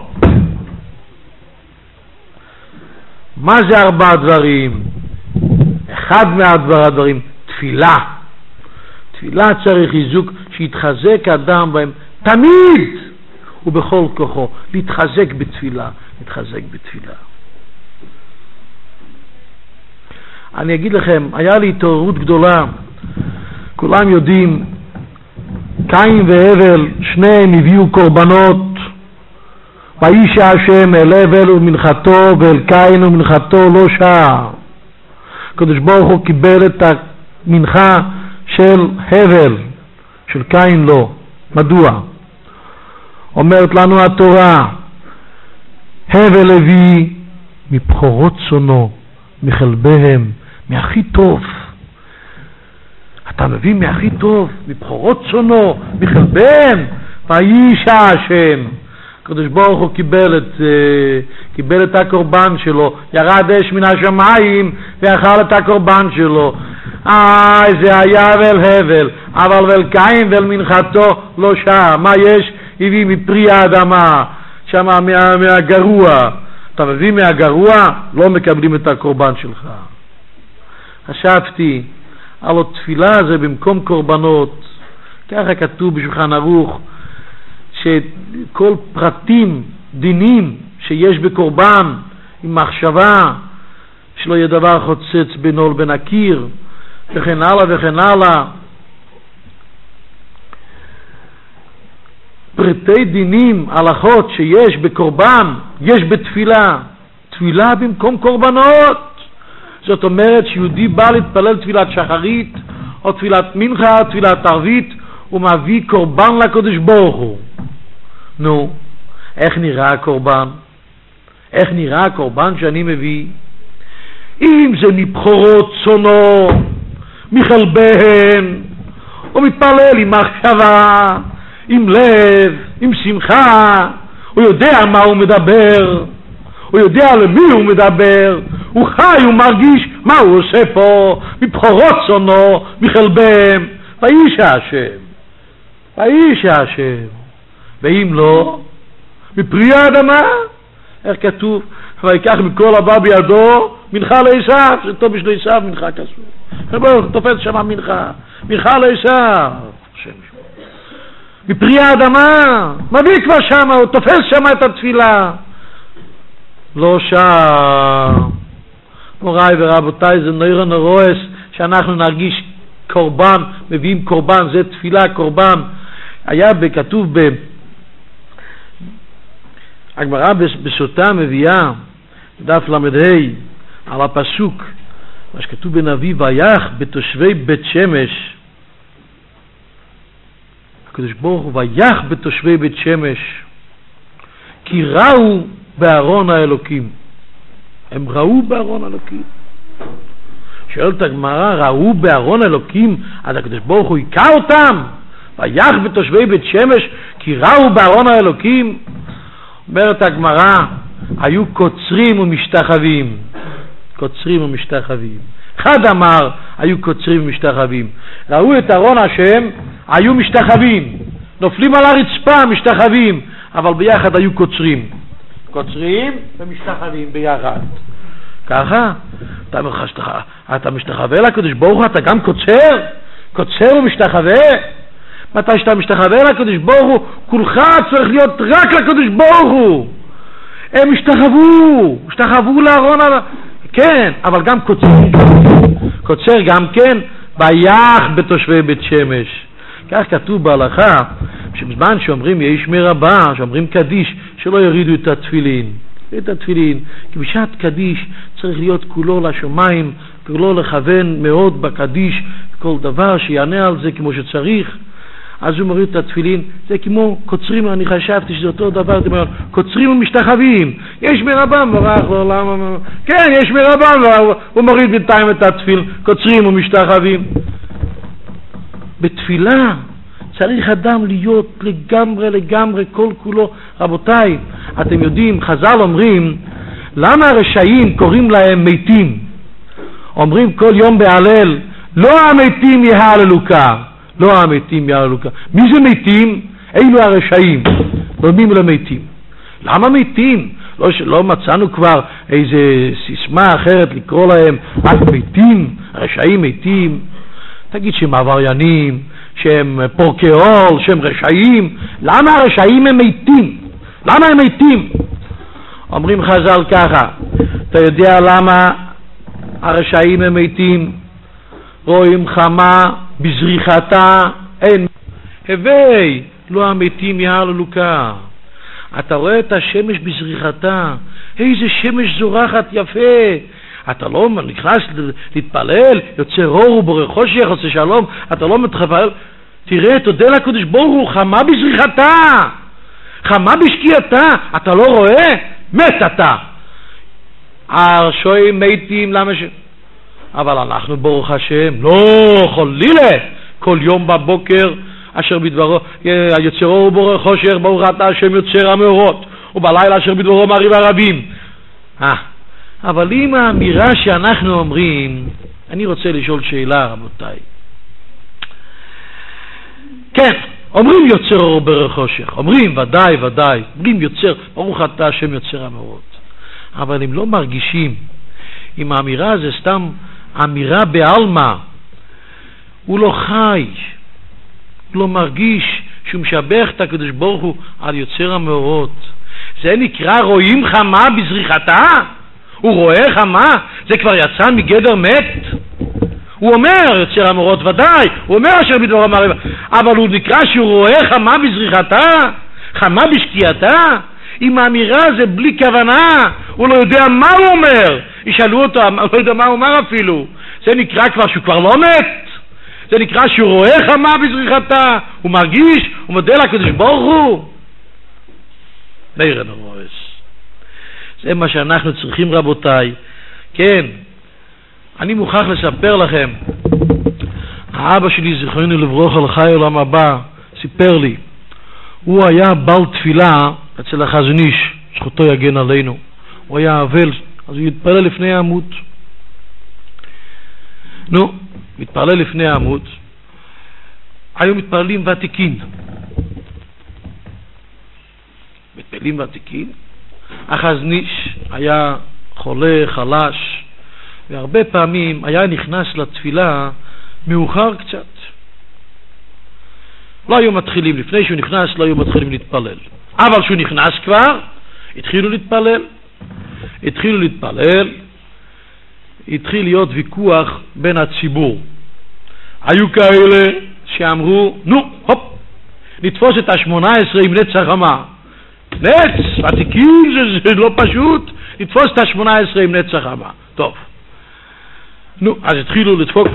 מה זה ארבעה דברים? אחד מהדברים, תפילה. תפילה צריך חיזוק שיתחזק אדם בהם תמיד ובכל כוחו. להתחזק בתפילה. להתחזק בתפילה. אני אגיד לכם, היה לי התעוררות גדולה. כולם יודעים, קין והבל, שניהם הביאו קורבנות. וישע השם אל הבל ומנחתו, ואל קין ומנחתו לא שעה. הקדוש ברוך הוא קיבל את המנחה של הבל, של קין לא. מדוע? אומרת לנו התורה, הבל הביא מבחורות צונו, מחלביהם, מהכי טוב. אתה מביא מהכי טוב, מבחורות צונו, מחלביהם, וישע השם. הקדוש ברוך הוא קיבל את, קיבל את הקורבן שלו, ירד אש מן השמיים ואכל את הקורבן שלו. אה, זה היה ואל הבל, אבל ואל קין ואל מנחתו לא שעה. מה יש? הביא מפרי האדמה, שמה מה, מהגרוע. אתה מביא מהגרוע, לא מקבלים את הקורבן שלך. חשבתי, על התפילה זה במקום קורבנות, ככה כתוב בשולחן ערוך, שכל פרטים, דינים שיש בקורבן, עם מחשבה, שלא יהיה דבר חוצץ בינו לבין הקיר, וכן הלאה וכן הלאה. פרטי דינים, הלכות שיש בקורבן, יש בתפילה. תפילה במקום קורבנות. זאת אומרת שיהודי בא להתפלל תפילת שחרית, או תפילת מנחה, או תפילת ערבית, הוא מביא קורבן לקדוש ברוך הוא. נו, איך נראה הקורבן? איך נראה הקורבן שאני מביא? אם זה מבחורות צונו, מחלביהם, הוא מתפלל עם מחשבה, עם לב, עם שמחה, הוא יודע מה הוא מדבר, הוא יודע למי הוא מדבר, הוא חי, הוא מרגיש מה הוא עושה פה, מבחורות צונו, מחלביהם, וישע השם, וישע השם. ואם לא, מפרי האדמה, איך כתוב? ויקח מכל הבא בידו מנחה לעשיו, שטוב בשביל עשיו מנחה כסו. ובואו, תופס שמה מנחה, מנחה לעשיו. מפרי האדמה, מביא כבר שמה, הוא תופס שמה את התפילה. לא שם. מוריי ורבותיי, זה נויר נרועס שאנחנו נרגיש קורבן, מביאים קורבן, זה תפילה, קורבן. היה בכתוב ב... הגמרא בסוטה מביאה דף למדהי על הפסוק מה שכתוב בנביא ויח בתושבי בית שמש. הקדוש ברוך הוא ויח בתושבי בית שמש כי ראו בארון האלוקים. הם ראו בארון האלוקים. שואלת הגמרא, ראו בארון האלוקים, אז הקדוש ברוך הוא היכה אותם? ויח בתושבי בית שמש כי ראו בארון האלוקים? אומרת הגמרא, היו קוצרים ומשתחווים. קוצרים ומשתחווים. אחד אמר, היו קוצרים ומשתחווים. ראו את ארון השם, היו משתחווים. נופלים על הרצפה, משתחווים, אבל ביחד היו קוצרים. קוצרים ומשתחווים ביחד. ככה, אתה, אתה משתחווה לקדוש ברוך הוא, אתה גם קוצר? קוצר ומשתחווה? מתי שאתה משתחווה לקדוש ברוך הוא, כולך צריך להיות רק לקדוש ברוך הוא. הם השתחוו, השתחוו לארון, כן, אבל גם קוצר, קוצר גם כן, ביח בתושבי בית שמש. כך כתוב בהלכה, שבזמן שאומרים יהי שמי רבה, שאומרים קדיש, שלא יורידו את התפילין. את התפילין, כי בשעת קדיש צריך להיות כולו לשמיים, כולו לכוון מאוד בקדיש, כל דבר שיענה על זה כמו שצריך. אז הוא מוריד את התפילין, זה כמו קוצרים, אני חשבתי שזה אותו דבר, קוצרים ומשתחווים, יש מרבם, ברח לו, למה, כן, יש מרבם, הוא מוריד בינתיים את התפיל, קוצרים ומשתחווים. בתפילה צריך אדם להיות לגמרי, לגמרי, כל כולו. רבותיי, אתם יודעים, חז"ל אומרים, למה הרשעים קוראים להם מתים? אומרים כל יום בהלל, לא המתים יהללוקה, לא המתים יהללוקה. מי זה מתים? אלו הרשעים, נותנים למתים. למה מתים? לא, לא מצאנו כבר איזה סיסמה אחרת לקרוא להם רק מתים, הרשעים מתים. תגיד שהם עבריינים, שהם פורקי עול, שהם רשעים. למה הרשעים הם מתים? למה הם מתים? אומרים חז"ל ככה, אתה יודע למה הרשעים הם מתים? רואים חמה בזריחתה, אין הווי, לא המתים יהללוקה. אתה רואה את השמש בזריחתה, איזה שמש זורחת יפה. אתה לא נכנס להתפלל, יוצא אור ובורא חושך, עושה שלום, אתה לא מתחפל. תראה, תודה לקדוש ברוך הוא, חמה בזריחתה, חמה בשקיעתה. אתה לא רואה? מת אתה. הרשעים מתים, למה ש... אבל אנחנו ברוך השם, לא חלילה, כל יום בבוקר אשר בדברו יוצר אור ובורא חושך, ברוך אתה השם יוצר המאורות, ובלילה אשר בדברו מעריב הרבים. אה, אבל אם האמירה שאנחנו אומרים, אני רוצה לשאול שאלה, רבותיי. כן, אומרים יוצר אור ובורא חושך, אומרים ודאי ודאי, אומרים יוצר, ברוך אתה השם יוצר המאורות. אבל הם לא מרגישים, אם האמירה זה סתם אמירה בעלמא, הוא לא חי, הוא לא מרגיש שהוא משבח את הקדוש ברוך הוא על יוצר המאורות. זה נקרא רואים חמה בזריחתה? הוא רואה חמה? זה כבר יצא מגדר מת? הוא אומר יוצר המאורות ודאי, הוא אומר אשר בדברו מעריב, אבל הוא נקרא שהוא רואה חמה בזריחתה? חמה בשקיעתה? אם האמירה זה בלי כוונה, הוא לא יודע מה הוא אומר, ישאלו אותו, לא יודע מה הוא אומר אפילו. זה נקרא כבר שהוא כבר לא מת? זה נקרא שהוא רואה חמה בזריחתה, הוא מרגיש, הוא מודה לקדוש ברוך הוא. נראה נורס. זה מה שאנחנו צריכים, רבותיי. כן, אני מוכרח לספר לכם, האבא שלי זכרנו לברוכה לחי עולם הבא, סיפר לי, הוא היה בעל תפילה אצל החזון איש, זכותו יגן עלינו. הוא היה אבל, אז הוא התפלל לפני העמוד. נו, מתפלל לפני העמוד. היו מתפללים ותיקין. מתפללים ותיקין. החזון איש היה חולה, חלש, והרבה פעמים היה נכנס לתפילה מאוחר קצת. לא היו מתחילים, לפני שהוא נכנס לא היו מתחילים להתפלל. אבל שהוא נכנס כבר, התחילו להתפלל. התחילו להתפלל, התחיל להיות ויכוח בין הציבור. היו כאלה שאמרו, נו, הופ, נתפוס את השמונה עשרה עם נץ החמה. נץ, ותיקים, זה, זה לא פשוט, נתפוס את השמונה עשרה עם נץ החמה. טוב. נו, אז התחילו לדפוק.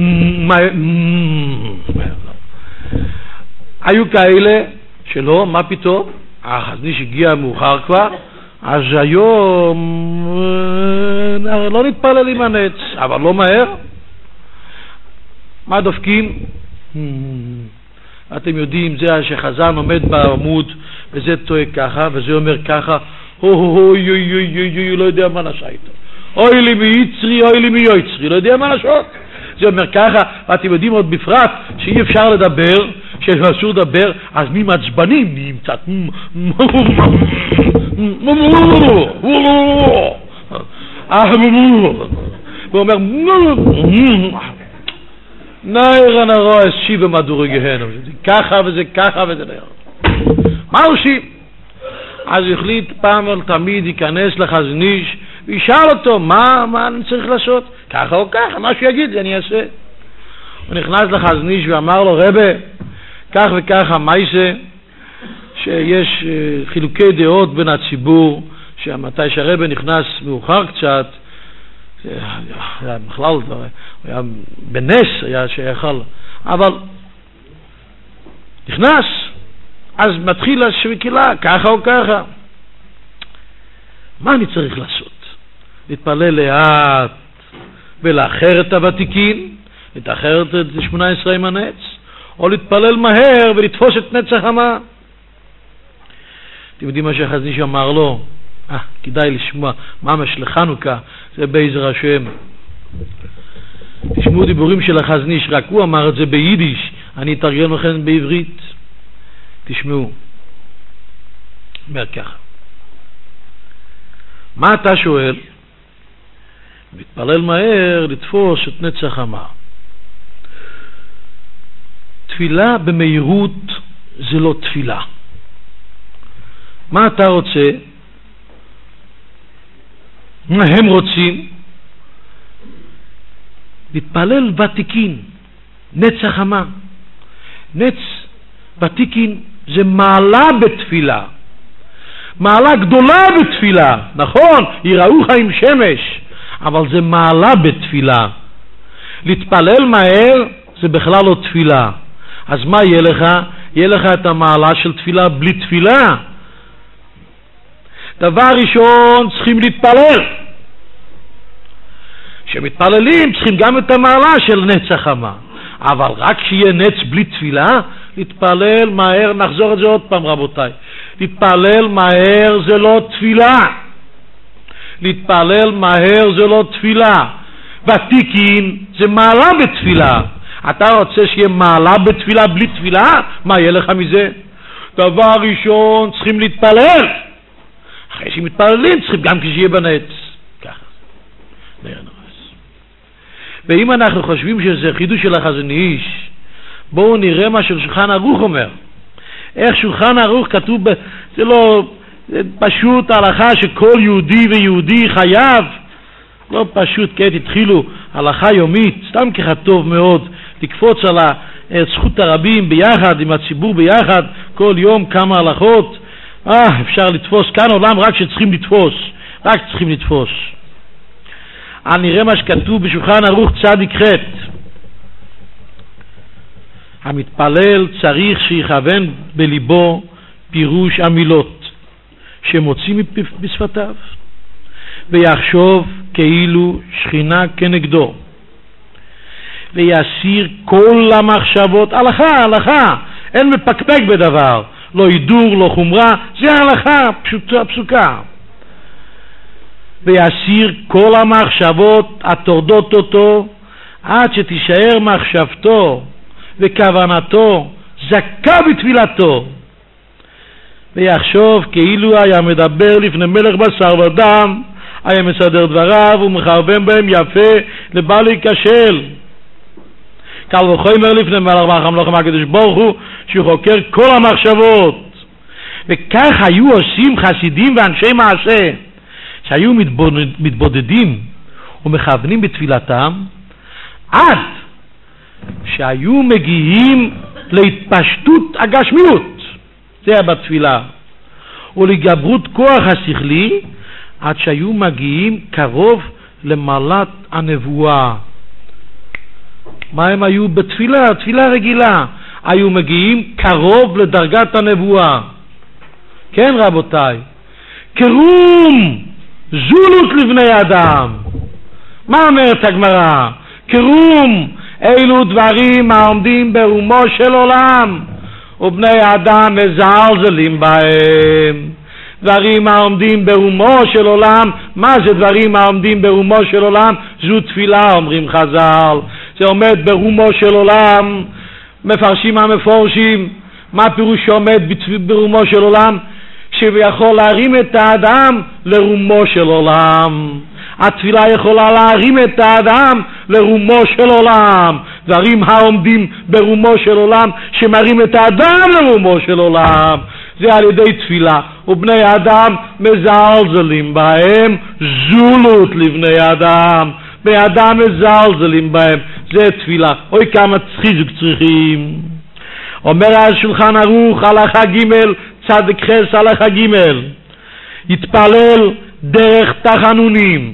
היו כאלה שלא, מה פתאום? החזניש הגיע מאוחר כבר, אז היום לא נתפלל עם הנץ, אבל לא מהר. מה דופקים? אתם יודעים, זה שחזן עומד בעמוד, וזה טועה ככה, וזה אומר ככה, אוי אוי אוי אוי, לא יודע מה נשא איתו. אוי לי מיצרי, אוי לי מיוצרי, לא יודע מה נשאות. זה אומר ככה, ואתם יודעים עוד בפרט, שאי אפשר לדבר, שאסור לדבר, אז נהיים עצבנים, נהיים קצת... והוא אומר, נער הנרוע אשי במדורי גהנם, זה ככה וזה ככה וזה נער. מה עושים? אז הוא החליט פעם על תמיד להיכנס לחזון איש, וישאל אותו, מה, מה אני צריך לעשות? ככה או ככה, מה שהוא יגיד, אני אעשה. הוא נכנס לחזון איש ואמר לו, רבי, כך וככה, מה יעשה? שיש חילוקי דעות בין הציבור, שמתי שהרבי נכנס מאוחר קצת, היה בכלל, הוא היה בנס, היה שיכל, אבל נכנס, אז מתחיל השוויקילה, ככה או ככה. מה אני צריך לעשות? להתפלל לאט ולאחר את הוותיקין, להתאחר את שמונה עשרה עם הנץ, או להתפלל מהר ולתפוס את נץ החמה. אתם יודעים מה שהחזון איש אמר לו? אה, כדאי לשמוע, ממש לחנוכה, זה בעזר השם. תשמעו דיבורים של החזון איש, רק הוא אמר את זה ביידיש, אני אתרגם לכם בעברית. תשמעו. אומר ככה. מה אתה שואל? מתפלל מהר לתפוס את נץ החמה. תפילה במהירות זה לא תפילה. מה אתה רוצה? מה הם רוצים? להתפלל ותיקין, נץ החמה. נץ ותיקין זה מעלה בתפילה. מעלה גדולה בתפילה. נכון, יראוך עם שמש, אבל זה מעלה בתפילה. להתפלל מהר זה בכלל לא תפילה. אז מה יהיה לך? יהיה לך את המעלה של תפילה בלי תפילה. דבר ראשון, צריכים להתפלל. כשמתפללים צריכים גם את המעלה של נץ החמה. אבל רק שיהיה נץ בלי תפילה, להתפלל מהר, נחזור את זה עוד פעם רבותיי. להתפלל מהר זה לא תפילה. להתפלל מהר זה לא תפילה. ותיקין זה מעלה בתפילה. אתה רוצה שיהיה מעלה בתפילה בלי תפילה? מה יהיה לך מזה? דבר ראשון, צריכים להתפלל. אחרי שמתפללים צריכים גם כשיהיה בנץ. ככה. ואם אנחנו חושבים שזה חידוש של החזון איש, בואו נראה מה שולחן ערוך אומר. איך שולחן ערוך כתוב, ב... זה לא זה פשוט הלכה שכל יהודי ויהודי חייב. לא פשוט, כן, התחילו הלכה יומית, סתם ככה טוב מאוד, לקפוץ על זכות הרבים ביחד, עם הציבור ביחד, כל יום כמה הלכות. אה, אפשר לתפוס כאן עולם רק שצריכים לתפוס, רק צריכים לתפוס. אה, נראה מה שכתוב בשולחן ערוך צדיק ח'. המתפלל צריך שיכוון בליבו פירוש המילות שמוציא בשפתיו, ויחשוב כאילו שכינה כנגדו, ויסיר כל המחשבות. הלכה, הלכה, אין מפקפק בדבר, לא הידור, לא חומרה, זה הלכה פשוטה, פסוקה. ויסיר כל המחשבות הטורדות אותו, עד שתישאר מחשבתו וכוונתו זכה בתפילתו, ויחשוב כאילו היה מדבר לפני מלך בשר ודם, היה מסדר דבריו ומכוון בהם יפה לבל ייכשל. קל וחומר לפני מלך המלך הקדוש ברוך הוא שחוקר כל המחשבות. וכך היו עושים חסידים ואנשי מעשה, שהיו מתבודדים ומכוונים בתפילתם עד שהיו מגיעים להתפשטות הגשמיות, זה היה בתפילה, ולגברות כוח השכלי, עד שהיו מגיעים קרוב למעלת הנבואה. מה הם היו בתפילה? תפילה רגילה. היו מגיעים קרוב לדרגת הנבואה. כן רבותיי, קרום זולות לבני אדם. מה אומרת הגמרא? קרום, אילו דברים העומדים ברומו של עולם, ובני אדם מזלזלים בהם. דברים העומדים ברומו של עולם, מה זה דברים העומדים ברומו של עולם? זו תפילה, אומרים חז"ל. זה עומד ברומו של עולם, מפרשים המפורשים, מה פירוש שעומד ברומו של עולם? שיכול להרים את האדם לרומו של עולם. התפילה יכולה להרים את האדם לרומו של עולם. דברים העומדים ברומו של עולם שמרים את האדם לרומו של עולם, זה על ידי תפילה. ובני האדם מזלזלים בהם, זולות לבני האדם, בני אדם מזלזלים בהם, זה תפילה. אוי כמה חיזוק צריכים. אומר על שולחן ערוך הלכה ג' צדיק חס הלכה ג', יתפלל דרך תחנונים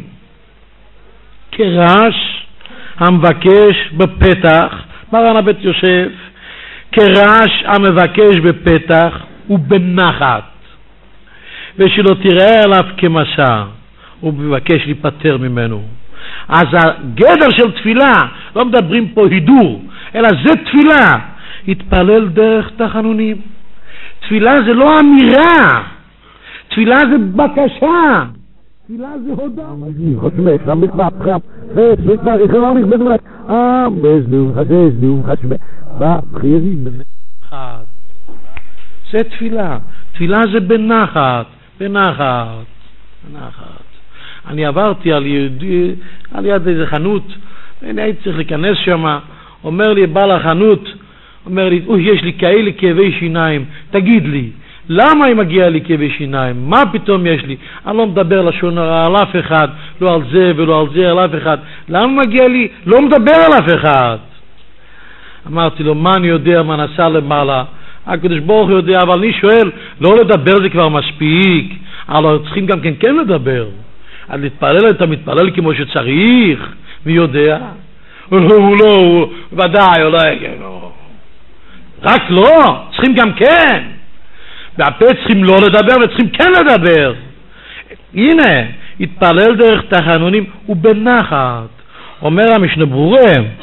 כרעש המבקש בפתח, מרן הבית יוסף, כרעש המבקש בפתח ובנחת, ושלא תראה עליו כמסע, הוא מבקש להיפטר ממנו. אז הגדר של תפילה, לא מדברים פה הידור, אלא זה תפילה, יתפלל דרך תחנונים. תפילה זה לא אמירה, תפילה זה בקשה, תפילה זה הודעה. חושמך, המכבח, וסליחה, יכולה נכבד, אה, בזדום, חזזדום, חשמך, בחירים בנחת. זה תפילה, תפילה זה בנחת, בנחת, בנחת. אני עברתי על ידי, על יד איזה חנות, ואני הייתי צריך להיכנס שם, אומר לי בעל החנות, אומר לי, אוי, יש לי כאלה כאבי שיניים, תגיד לי, למה היא מגיעה לי כאבי שיניים? מה פתאום יש לי? אני לא מדבר לשון הרע על אף אחד, לא על זה ולא על זה, על אף אחד. למה מגיע לי? לא מדבר על אף אחד. אמרתי לו, מה אני יודע מה נסע למעלה? הקדוש ברוך הוא יודע, אבל אני שואל, לא לדבר זה כבר מספיק, אבל צריכים גם כן כן לדבר. אז להתפלל, אתה מתפלל כמו שצריך, מי יודע? הוא לא, הוא ודאי, אולי, רק לא, צריכים גם כן. והפה צריכים לא לדבר וצריכים כן לדבר. הנה, התפלל דרך תחנונים ובנחת. אומר המשנה ברורה,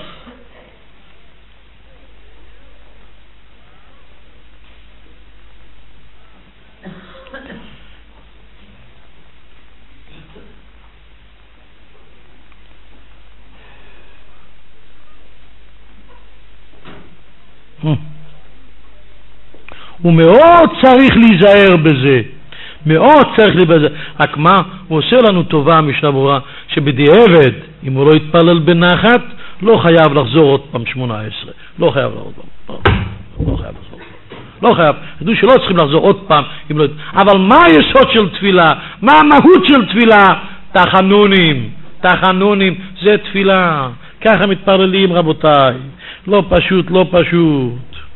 הוא מאוד צריך להיזהר בזה, מאוד צריך להיזהר. רק מה, הוא עושה לנו טובה המשנה ברורה, שבדיעבד, אם הוא לא יתפלל בנחת, לא חייב לחזור עוד פעם שמונה עשרה, לא חייב לחזור עוד פעם, לא חייב לחזור, לא חייב, ידעו שלא צריכים לחזור עוד פעם, לא... אבל מה היסוד של תפילה? מה המהות של תפילה? תחנונים, תחנונים, זה תפילה, ככה מתפללים רבותיי, לא פשוט, לא פשוט.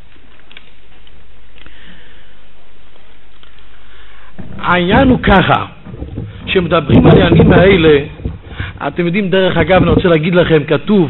העניין הוא ככה, שמדברים על העניינים האלה, אתם יודעים, דרך אגב, אני רוצה להגיד לכם, כתוב,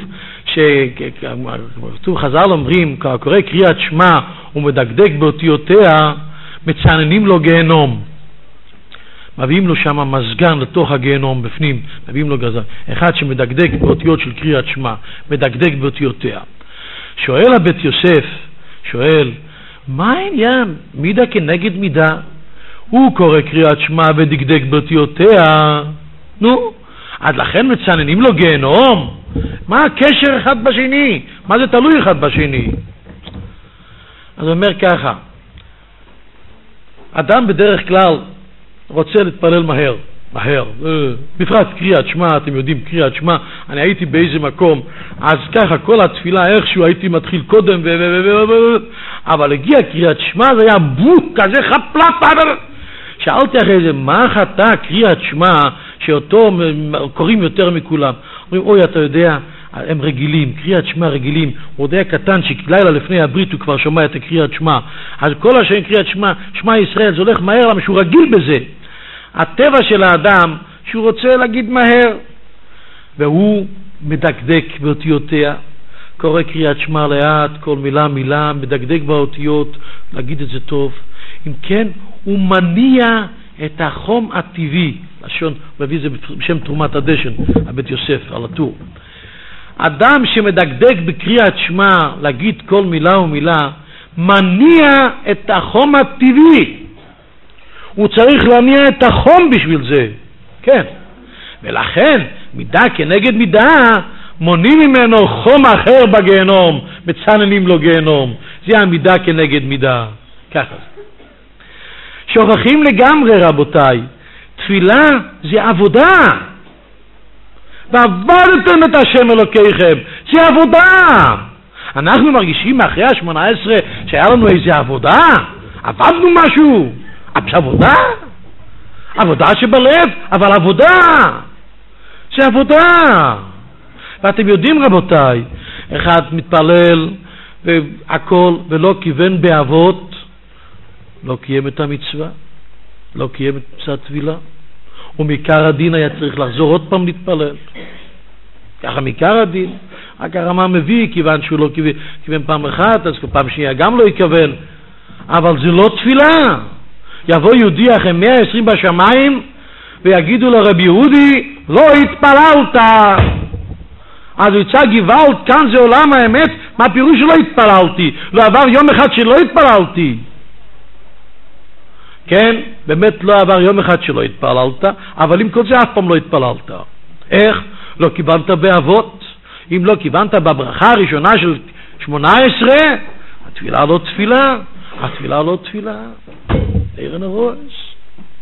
כתוב חז"ל אומרים, קורא קריאת שמע ומדקדק באותיותיה, מצננים לו גיהנום. מביאים לו שם מזגן לתוך הגיהנום בפנים, מביאים לו גזר. אחד שמדקדק באותיות של קריאת שמע, מדקדק באותיותיה. שואל הבית יוסף, שואל, מה העניין? מידה כנגד מידה? הוא קורא קריאת שמע ודקדק באותיותיה, נו, עד לכן מצננים לו גיהנום? מה הקשר אחד בשני? מה זה תלוי אחד בשני? אז הוא אומר ככה, אדם בדרך כלל רוצה להתפלל מהר, מהר, בפרט קריאת שמע, אתם יודעים, קריאת שמע, אני הייתי באיזה מקום, אז ככה כל התפילה איכשהו הייתי מתחיל קודם, אבל הגיע קריאת שמע, זה היה בוט כזה חפלט, שאלתי אחרי זה, מה חטא קריאת שמע שאותו קוראים יותר מכולם? אומרים, אוי, אתה יודע, הם רגילים, קריאת שמע רגילים, הוא יודע קטן שלילה לפני הברית הוא כבר שומע את הקריאת שמע, אז כל השם קריאת שמע, שמע ישראל, זה הולך מהר למה שהוא רגיל בזה. הטבע של האדם שהוא רוצה להגיד מהר, והוא מדקדק באותיותיה, קורא קריאת שמע לאט, כל מילה מילה, מדקדק באותיות, להגיד את זה טוב. אם כן, הוא מניע את החום הטבעי, לשון, מביא זה בשם תרומת הדשן, הבית יוסף, על הטור. אדם שמדקדק בקריאת שמע, להגיד כל מילה ומילה, מניע את החום הטבעי. הוא צריך להניע את החום בשביל זה. כן. ולכן, מידה כנגד מידה, מונים ממנו חום אחר בגיהנום, מצננים לו גיהנום. זה המידה כנגד מידה. ככה. שוכחים לגמרי, רבותיי, תפילה זה עבודה. ועבדתם את השם אלוקיכם, זה עבודה. אנחנו מרגישים אחרי ה-שמונה עשרה שהיה לנו איזה עבודה, עבדנו משהו, עבודה, עבודה שבלב, אבל עבודה, זה עבודה. ואתם יודעים, רבותיי, אחד מתפלל והכל ולא כיוון באבות, לא קיים את המצווה, לא קיים את מצוות תפילה, ומעיקר הדין היה צריך לחזור עוד פעם להתפלל. ככה מעיקר הדין, רק הרמה מביא, כיוון שהוא לא כיוון, כיוון פעם אחת, אז פעם שנייה גם לא יכוון. אבל זה לא תפילה. יבוא יהודי אחרי מאה ועשרים בשמיים, ויגידו לרב יהודי, לא התפללת. אז הוא יצא גוואלד, כאן זה עולם האמת, מה פירוש שלא התפללתי? לא עבר יום אחד שלא התפללתי. כן, באמת לא עבר יום אחד שלא התפללת, אבל עם כל זה אף פעם לא התפללת. איך? לא כיוונת באבות. אם לא כיוונת בברכה הראשונה של שמונה עשרה, התפילה לא תפילה, התפילה לא תפילה. ערן הרוס.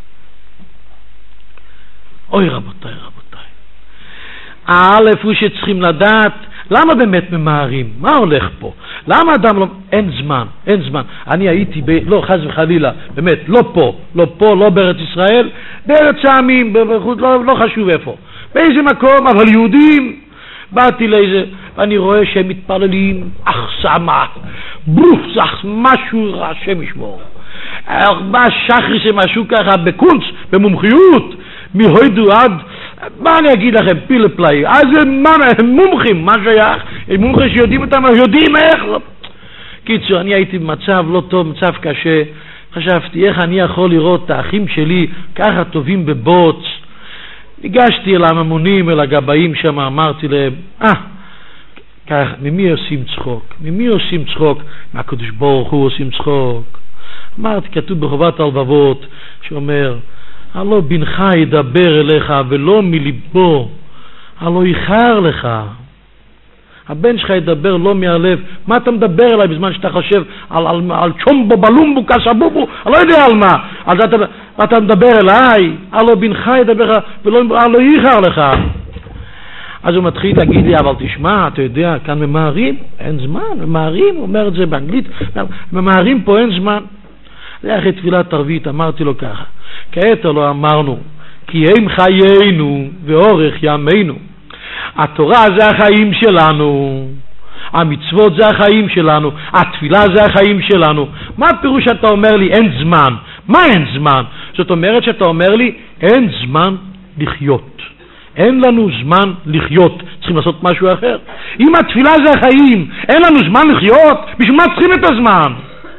אוי רבותיי, רבותיי. האלף הוא שצריכים לדעת, למה באמת ממהרים? מה הולך פה? למה אדם לא... אין זמן, אין זמן. אני הייתי, ב... לא, חס וחלילה, באמת, לא פה, לא פה, לא בארץ ישראל, בארץ העמים, בחוץ, לא, לא חשוב איפה. באיזה מקום, אבל יהודים, באתי לאיזה, ואני רואה שהם מתפללים, אך סמה, בוף, זה משהו רע, השם ישמור. מה שחרי זה משהו ככה, בקונץ, במומחיות, מהוידו עד, מה אני אגיד לכם, פילה פלאי, אז הם מומחים, מה שייך? הם מומחים שיודעים אותם, יודעים איך. קיצור, אני הייתי במצב לא טוב, מצב קשה, חשבתי איך אני יכול לראות את האחים שלי ככה טובים בבוץ. ניגשתי אל הממונים, אל הגבאים שם, אמרתי להם, אה, ככה, ממי עושים צחוק? ממי עושים צחוק? מהקדוש ברוך הוא עושים צחוק. אמרתי, כתוב בחובת הלבבות, שאומר, הלא בנך ידבר אליך ולא מליבו, הלא איחר לך. הבן שלך ידבר לא מהלב. מה אתה מדבר אליי בזמן שאתה חושב על, על, על צ'ומבו, בלומבו, קסבובו, אני לא יודע על מה. על זה אתה, אתה מדבר אליי, הלא בנך ידבר ולא הלא איחר לך. אז הוא מתחיל להגיד לי, אבל תשמע, אתה יודע, כאן ממהרים, אין זמן, ממהרים, הוא אומר את זה באנגלית, ממהרים פה, אין זמן. זה אחרי תפילת ערבית, אמרתי לו ככה, כעת לא אמרנו, כי הם חיינו ואורך ימינו. התורה זה החיים שלנו, המצוות זה החיים שלנו, התפילה זה החיים שלנו. מה הפירוש שאתה אומר לי אין זמן? מה אין זמן? זאת אומרת שאתה אומר לי אין זמן לחיות. אין לנו זמן לחיות, צריכים לעשות משהו אחר. אם התפילה זה החיים, אין לנו זמן לחיות, בשביל מה צריכים את הזמן?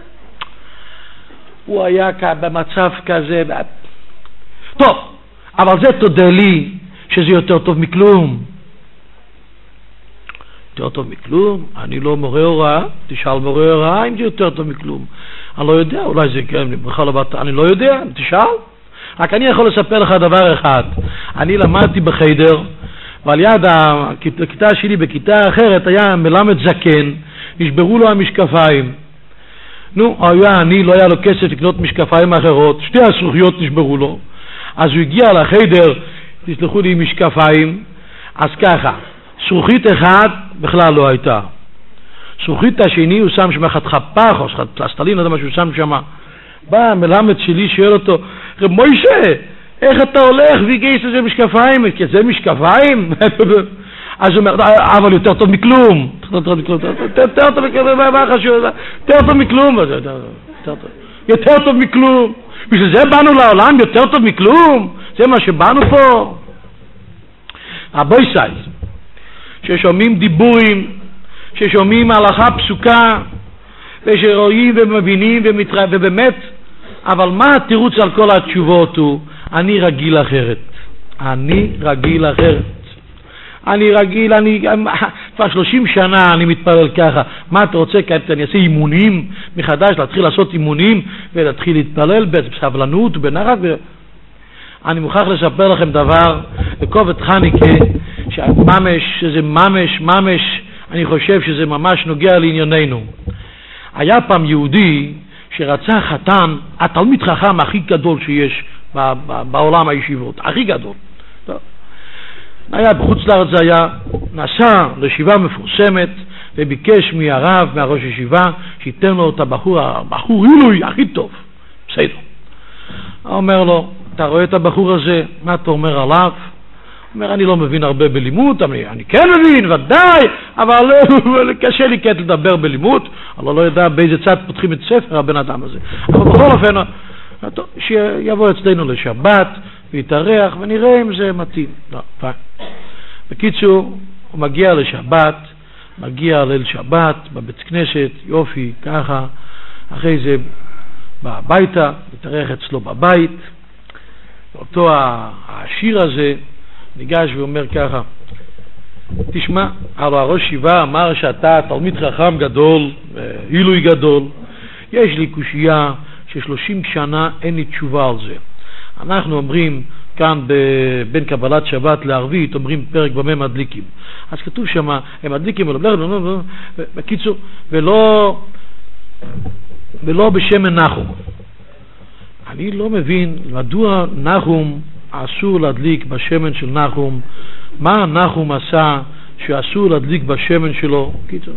הוא היה במצב כזה. טוב, אבל זה תודה לי שזה יותר טוב מכלום. יותר טוב מכלום? אני לא מורה הוראה, תשאל מורה הוראה אם זה יותר טוב מכלום. אני לא יודע, אולי זה כן, אני לא יודע, תשאל. רק אני יכול לספר לך דבר אחד. אני למדתי בחדר, ועל יד הכיתה שלי בכיתה אחרת היה מלמד זקן, נשברו לו המשקפיים. נו, היה אני, לא היה לו כסף לקנות משקפיים אחרות, שתי הזכוכיות נשברו לו. אז הוא הגיע לחדר, תסלחו לי, משקפיים, אז ככה, זכוכית אחד בכלל לא הייתה. זכוכית השני הוא שם שם חתיכה או פלסטלין, לא יודע מה שהוא שם שם. בא המלמד שלי, שואל אותו, רב מוישה, איך אתה הולך והגייס לזה משקפיים? כי זה משקפיים? אז הוא אומר, אבל יותר טוב מכלום. יותר טוב מכלום, מה חשוב? יותר טוב מכלום. יותר טוב מכלום. בשביל זה באנו לעולם, יותר טוב מכלום. זה מה שבאנו פה. הבוי סייז, ששומעים דיבורים, ששומעים הלכה פסוקה, ושרואים ומבינים ומתראה, ובאמת, אבל מה התירוץ על כל התשובות הוא? אני רגיל אחרת. אני רגיל אחרת. אני רגיל, אני, כבר שלושים שנה אני מתפלל ככה. מה אתה רוצה? כי אני אעשה אימונים מחדש, להתחיל לעשות אימונים, ולהתחיל להתפלל בסבלנות ובנחת. ו... אני מוכרח לספר לכם דבר, בקובץ חניקה, שהממש, שזה ממש, ממש, אני חושב שזה ממש נוגע לענייננו. היה פעם יהודי שרצה חתן, התלמיד חכם הכי גדול שיש בעולם הישיבות, הכי גדול. טוב. היה בחוץ לארץ, זה היה, נסע לישיבה מפורסמת, וביקש מהרב, מהראש ישיבה, שייתן לו את הבחור, הבחור עילוי הכי טוב. בסדר. הוא אומר לו, אתה רואה את הבחור הזה, מה אתה אומר עליו? הוא אומר, אני לא מבין הרבה בלימוד, אני, אני כן מבין, ודאי, אבל קשה לי כעת לדבר בלימוד, אני לא יודע באיזה צד פותחים את ספר הבן אדם הזה. אבל בכל אופן, שיבוא אצלנו לשבת, ויתארח, ונראה אם זה מתאים. לא, פיין. בקיצור, הוא מגיע לשבת, מגיע ליל שבת, בבית כנסת, יופי, ככה, אחרי זה בא הביתה, מתארח אצלו בבית, ואותו השיר הזה ניגש ואומר ככה, תשמע, הלוא הראש שיבה אמר שאתה תלמיד חכם גדול, עילוי גדול, יש לי קושייה ששלושים שנה אין לי תשובה על זה. אנחנו אומרים כאן בין קבלת שבת לערבית, אומרים פרק במה מדליקים. אז כתוב שם, הם מדליקים, בקיצור, ולא, ולא בשמן נחום. אני לא מבין מדוע נחום אסור להדליק בשמן של נחום, מה נחום עשה שאסור להדליק בשמן שלו. קיצור,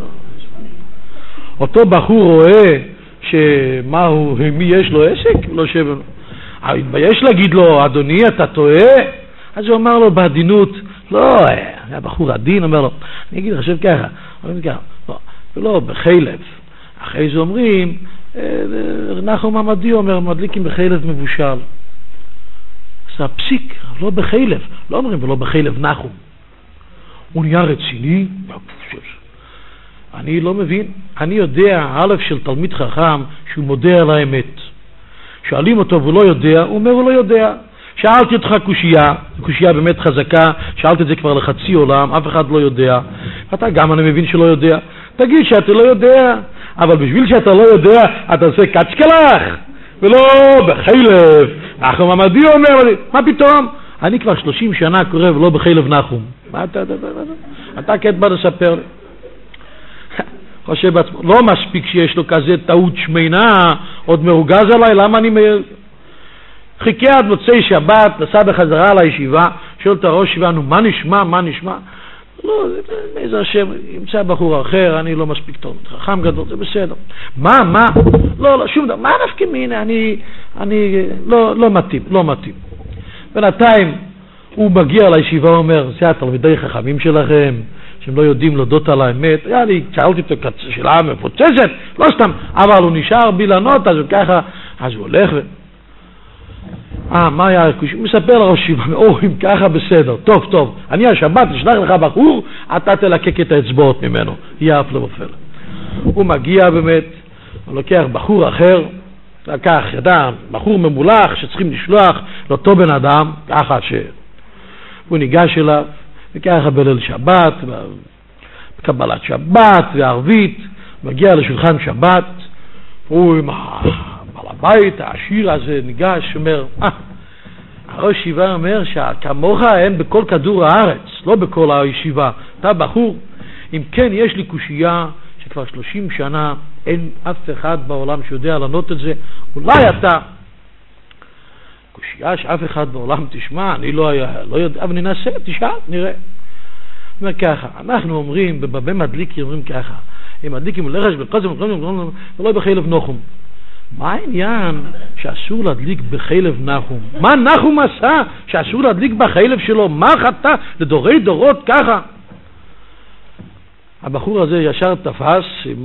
אותו בחור רואה שמה הוא, מי יש לו עסק? לא שמן. יש להגיד לו, אדוני, אתה טועה? אז הוא אמר לו בעדינות, לא, היה בחור עדין, אומר לו, אני אגיד, חושב ככה, אומרים ככה, לא, ולא, בחילב. אחרי זה אומרים, נחום עמדי אומר, מדליקים בחילב מבושל. זה הפסיק, לא בחילב, לא אומרים ולא בחילב נחום. הוא נהיה רציני, אני לא מבין, אני יודע, א' של תלמיד חכם, שהוא מודה על האמת. שואלים אותו והוא לא יודע, הוא אומר הוא לא יודע. שאלתי אותך קושייה, קושייה באמת חזקה, שאלתי את זה כבר לחצי עולם, אף אחד לא יודע. אתה גם אני מבין שלא יודע. תגיד שאתה לא יודע, אבל בשביל שאתה לא יודע, אתה עושה קצ'קלח, ולא בחילב. נחום עמדי אומר, מה פתאום? אני כבר שלושים שנה קורא ולא בחילב נחום. מה אתה, אתה, אתה, אתה, אתה כעת בא לספר לי. חושב בעצמו, לא מספיק שיש לו כזה טעות שמינה, עוד מרוגז עליי, למה אני חיכה עד מוצאי שבת, נסע בחזרה לישיבה, שואל את הראש ישיבה, נו, מה נשמע, מה נשמע? לא, איזה השם, ימצא בחור אחר, אני לא מספיק טוב, חכם גדול, זה בסדר. מה, מה? לא, לא, שום דבר, מה נפקים, הנה, אני, אני, לא, לא מתאים, לא מתאים. בינתיים, הוא מגיע לישיבה, הוא אומר, זה התלמידי חכמים שלכם, שהם לא יודעים להודות על האמת, היה לי, שאלתי אותו שאלה מפוצצת, לא סתם, אבל הוא נשאר בי לענות, אז הוא ככה, אז הוא הולך ו... אה, מה היה? הוא מספר לראש שיבה, או, אם ככה בסדר, טוב, טוב, אני השבת, נשלח לך בחור, אתה תלקק את האצבעות ממנו, יהיה אף לבופל. הוא מגיע באמת, הוא לוקח בחור אחר, לקח, ידע, בחור ממולח, שצריכים לשלוח לאותו בן אדם, ככה ש... הוא ניגש אליו, וככה בליל שבת, בקבלת שבת וערבית, מגיע לשולחן שבת, הוא עם בעל הבית, העשיר הזה ניגש, אומר, אה, הראש ישיבה אומר שכמוך אין בכל כדור הארץ, לא בכל הישיבה, אתה בחור, אם כן יש לי קושייה שכבר שלושים שנה אין אף אחד בעולם שיודע לענות את זה, אולי אתה, קושייה שאף אחד בעולם תשמע, אני לא, לא יודע, אבל ננסה, תשאל, נראה. אומר ככה, אנחנו אומרים, בבמה מדליקי אומרים ככה, הם מדליקים לרש בקוזם, ולא בחילב נחום. מה העניין שאסור להדליק בחילב נחום? מה נחום עשה שאסור להדליק בחילב שלו? מה חטא לדורי דורות ככה? הבחור הזה ישר תפס,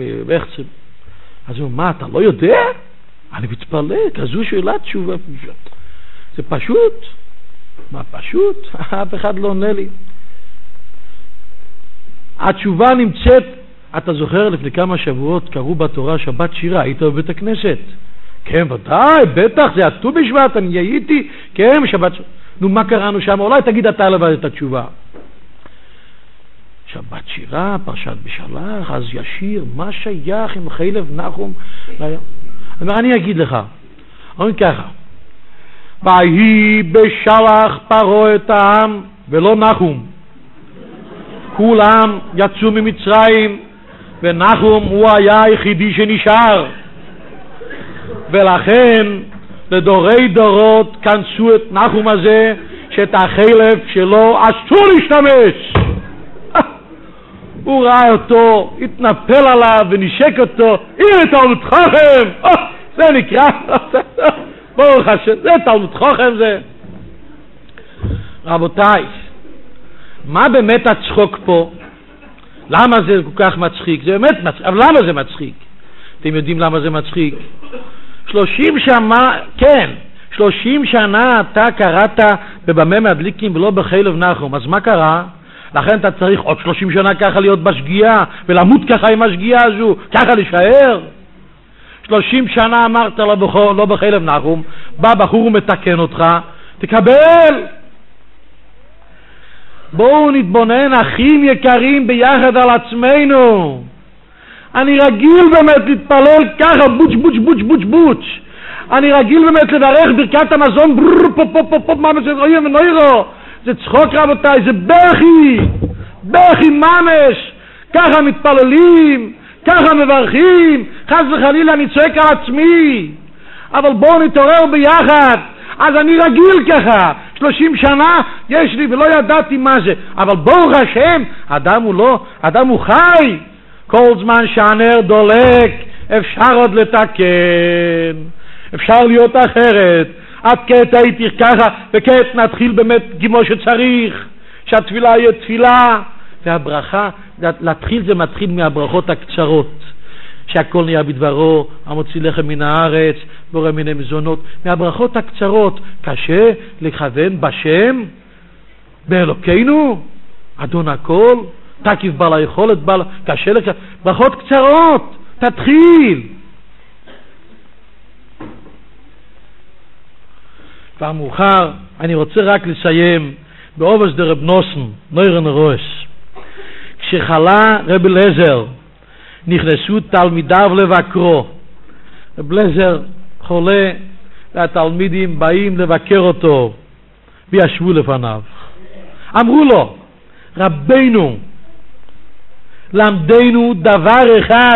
אז הוא אומר, מה, אתה לא יודע? אני מתפלא, כזו שאלה תשובה. זה פשוט. מה פשוט? אף אחד לא עונה לי. התשובה נמצאת, אתה זוכר לפני כמה שבועות קראו בתורה שבת שירה, היית בבית הכנסת? כן, ודאי, בטח, זה הט"ו בשבט, אני הייתי, כן, שבת שירה. נו, מה קראנו שם? אולי תגיד אתה לבד את התשובה. שבת שירה, פרשת בשלח, אז ישיר, מה שייך עם חילב נחום? אני אגיד לך, אומרים ככה, ויהי בשלח פרעה את העם ולא נחום. כולם יצאו ממצרים, ונחום הוא היה היחידי שנשאר, ולכן לדורי דורות כנסו את נחום הזה שאת החלב שלו אסור להשתמש. הוא ראה אותו, התנפל עליו ונשק אותו. הנה תלמוד חכם, זה נקרא, ברוך השם, זה תלמוד חכם. זה רבותיי, מה באמת הצחוק פה? למה זה כל כך מצחיק? זה באמת מצחיק, אבל למה זה מצחיק? אתם יודעים למה זה מצחיק? שלושים שנה, כן, שלושים שנה אתה קראת בבמה מדליקים ולא בחלב נחום, אז מה קרה? לכן אתה צריך עוד שלושים שנה ככה להיות בשגיאה ולמות ככה עם השגיאה הזו, ככה להישאר? שלושים שנה אמרת לא, בחור, לא בחלב נחום, בא בחור ומתקן אותך, תקבל. בואו נתבונן אחים יקרים ביחד על עצמנו. אני רגיל באמת להתפלל ככה, בוץ' בוץ' בוץ' בוץ' בוץ'. אני רגיל באמת לברך ברכת המזון, ברר פופ פופ פופ פופ, מה זה אוי ונוירו. זה צחוק רבותיי, זה בכי, בכי ממש. ככה מתפללים, ככה מברכים, חס וחלילה אני צועק על עצמי. אבל בואו נתעורר ביחד. אז אני רגיל ככה, שלושים שנה יש לי ולא ידעתי מה זה. אבל ברוך השם, אדם הוא לא, אדם הוא חי. כל זמן שהנר דולק אפשר עוד לתקן, אפשר להיות אחרת. עד כעת הייתי ככה, וכעת נתחיל באמת כמו שצריך, שהתפילה יהיה תפילה, והברכה, להתחיל זה מתחיל מהברכות הקצרות, שהכל נהיה בדברו, המוציא לחם מן הארץ, בורא מיני מזונות, מהברכות הקצרות. קשה לכוון בשם, באלוקינו, אדון הכל, תקיף בעל היכולת, בעל, קשה לכוון, ברכות קצרות, תתחיל. כבר מאוחר, אני רוצה רק לסיים באובס דר רב נוסן, נוירן רוס. כשחלה רב אליעזר, נכנסו תלמידיו לבקרו. רב אליעזר חולה, והתלמידים באים לבקר אותו, וישבו לפניו. אמרו לו, רבינו, למדנו דבר אחד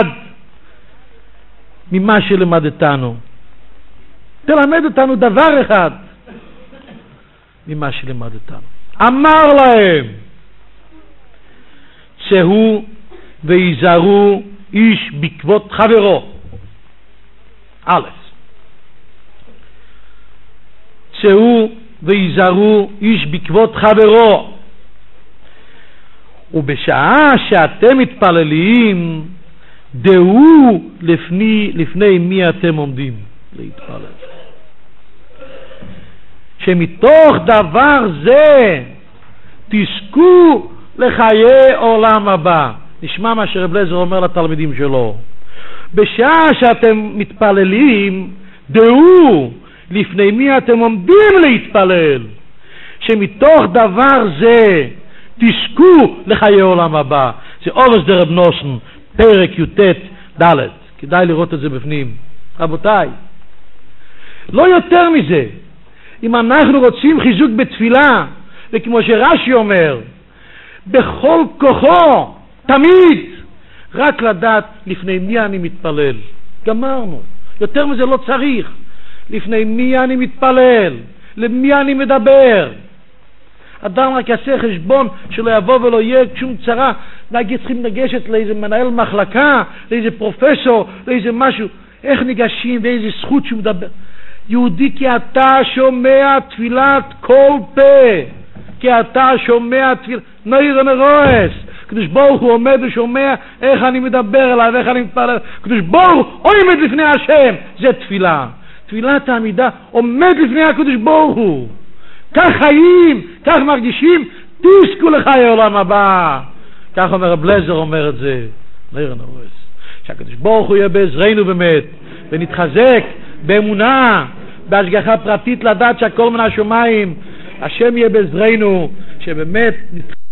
ממה שלמדתנו. תלמד אותנו דבר אחד ממה שלמדתנו. אמר להם, צאו ויזהרו איש בעקבות חברו. א', צאו ויזהרו איש בעקבות חברו, ובשעה שאתם מתפללים דעו לפני, לפני מי אתם עומדים להתפלל. שמתוך דבר זה תזכו לחיי עולם הבא. נשמע מה שרב אליעזר אומר לתלמידים שלו. בשעה שאתם מתפללים דעו לפני מי אתם עומדים להתפלל, שמתוך דבר זה תזכו לחיי עולם הבא. זה אובס דר רב נוסן, פרק י"ט ד', כדאי לראות את זה בפנים. רבותיי, לא יותר מזה, אם אנחנו רוצים חיזוק בתפילה, וכמו שרש"י אומר, בכל כוחו, תמיד, רק לדעת לפני מי אני מתפלל. גמרנו. יותר מזה לא צריך. לפני מי אני מתפלל, למי אני מדבר. אדם רק יעשה חשבון שלא יבוא ולא יהיה שום צרה. נגיד צריכים לגשת לאיזה מנהל מחלקה, לאיזה פרופסור, לאיזה משהו. איך ניגשים ואיזה זכות שהוא מדבר. יהודי, כי אתה שומע תפילת כל פה, כי אתה שומע תפילת נויר נרועס. קדוש ברוך הוא עומד ושומע איך אני מדבר אליו, איך אני מתפלל. קדוש ברוך הוא עומד לפני השם, זה תפילה. תפילת העמידה עומד לפני הקדוש ברוך הוא. כך חיים, כך מרגישים, תזכו לחיי העולם הבא. כך אומר רב אליעזר, אומר את זה נויר נרועס. שהקדוש ברוך הוא יהיה בעזרנו באמת, ונתחזק באמונה, בהשגחה פרטית, לדעת שהכל מן השמיים. השם יהיה בעזרנו, שבאמת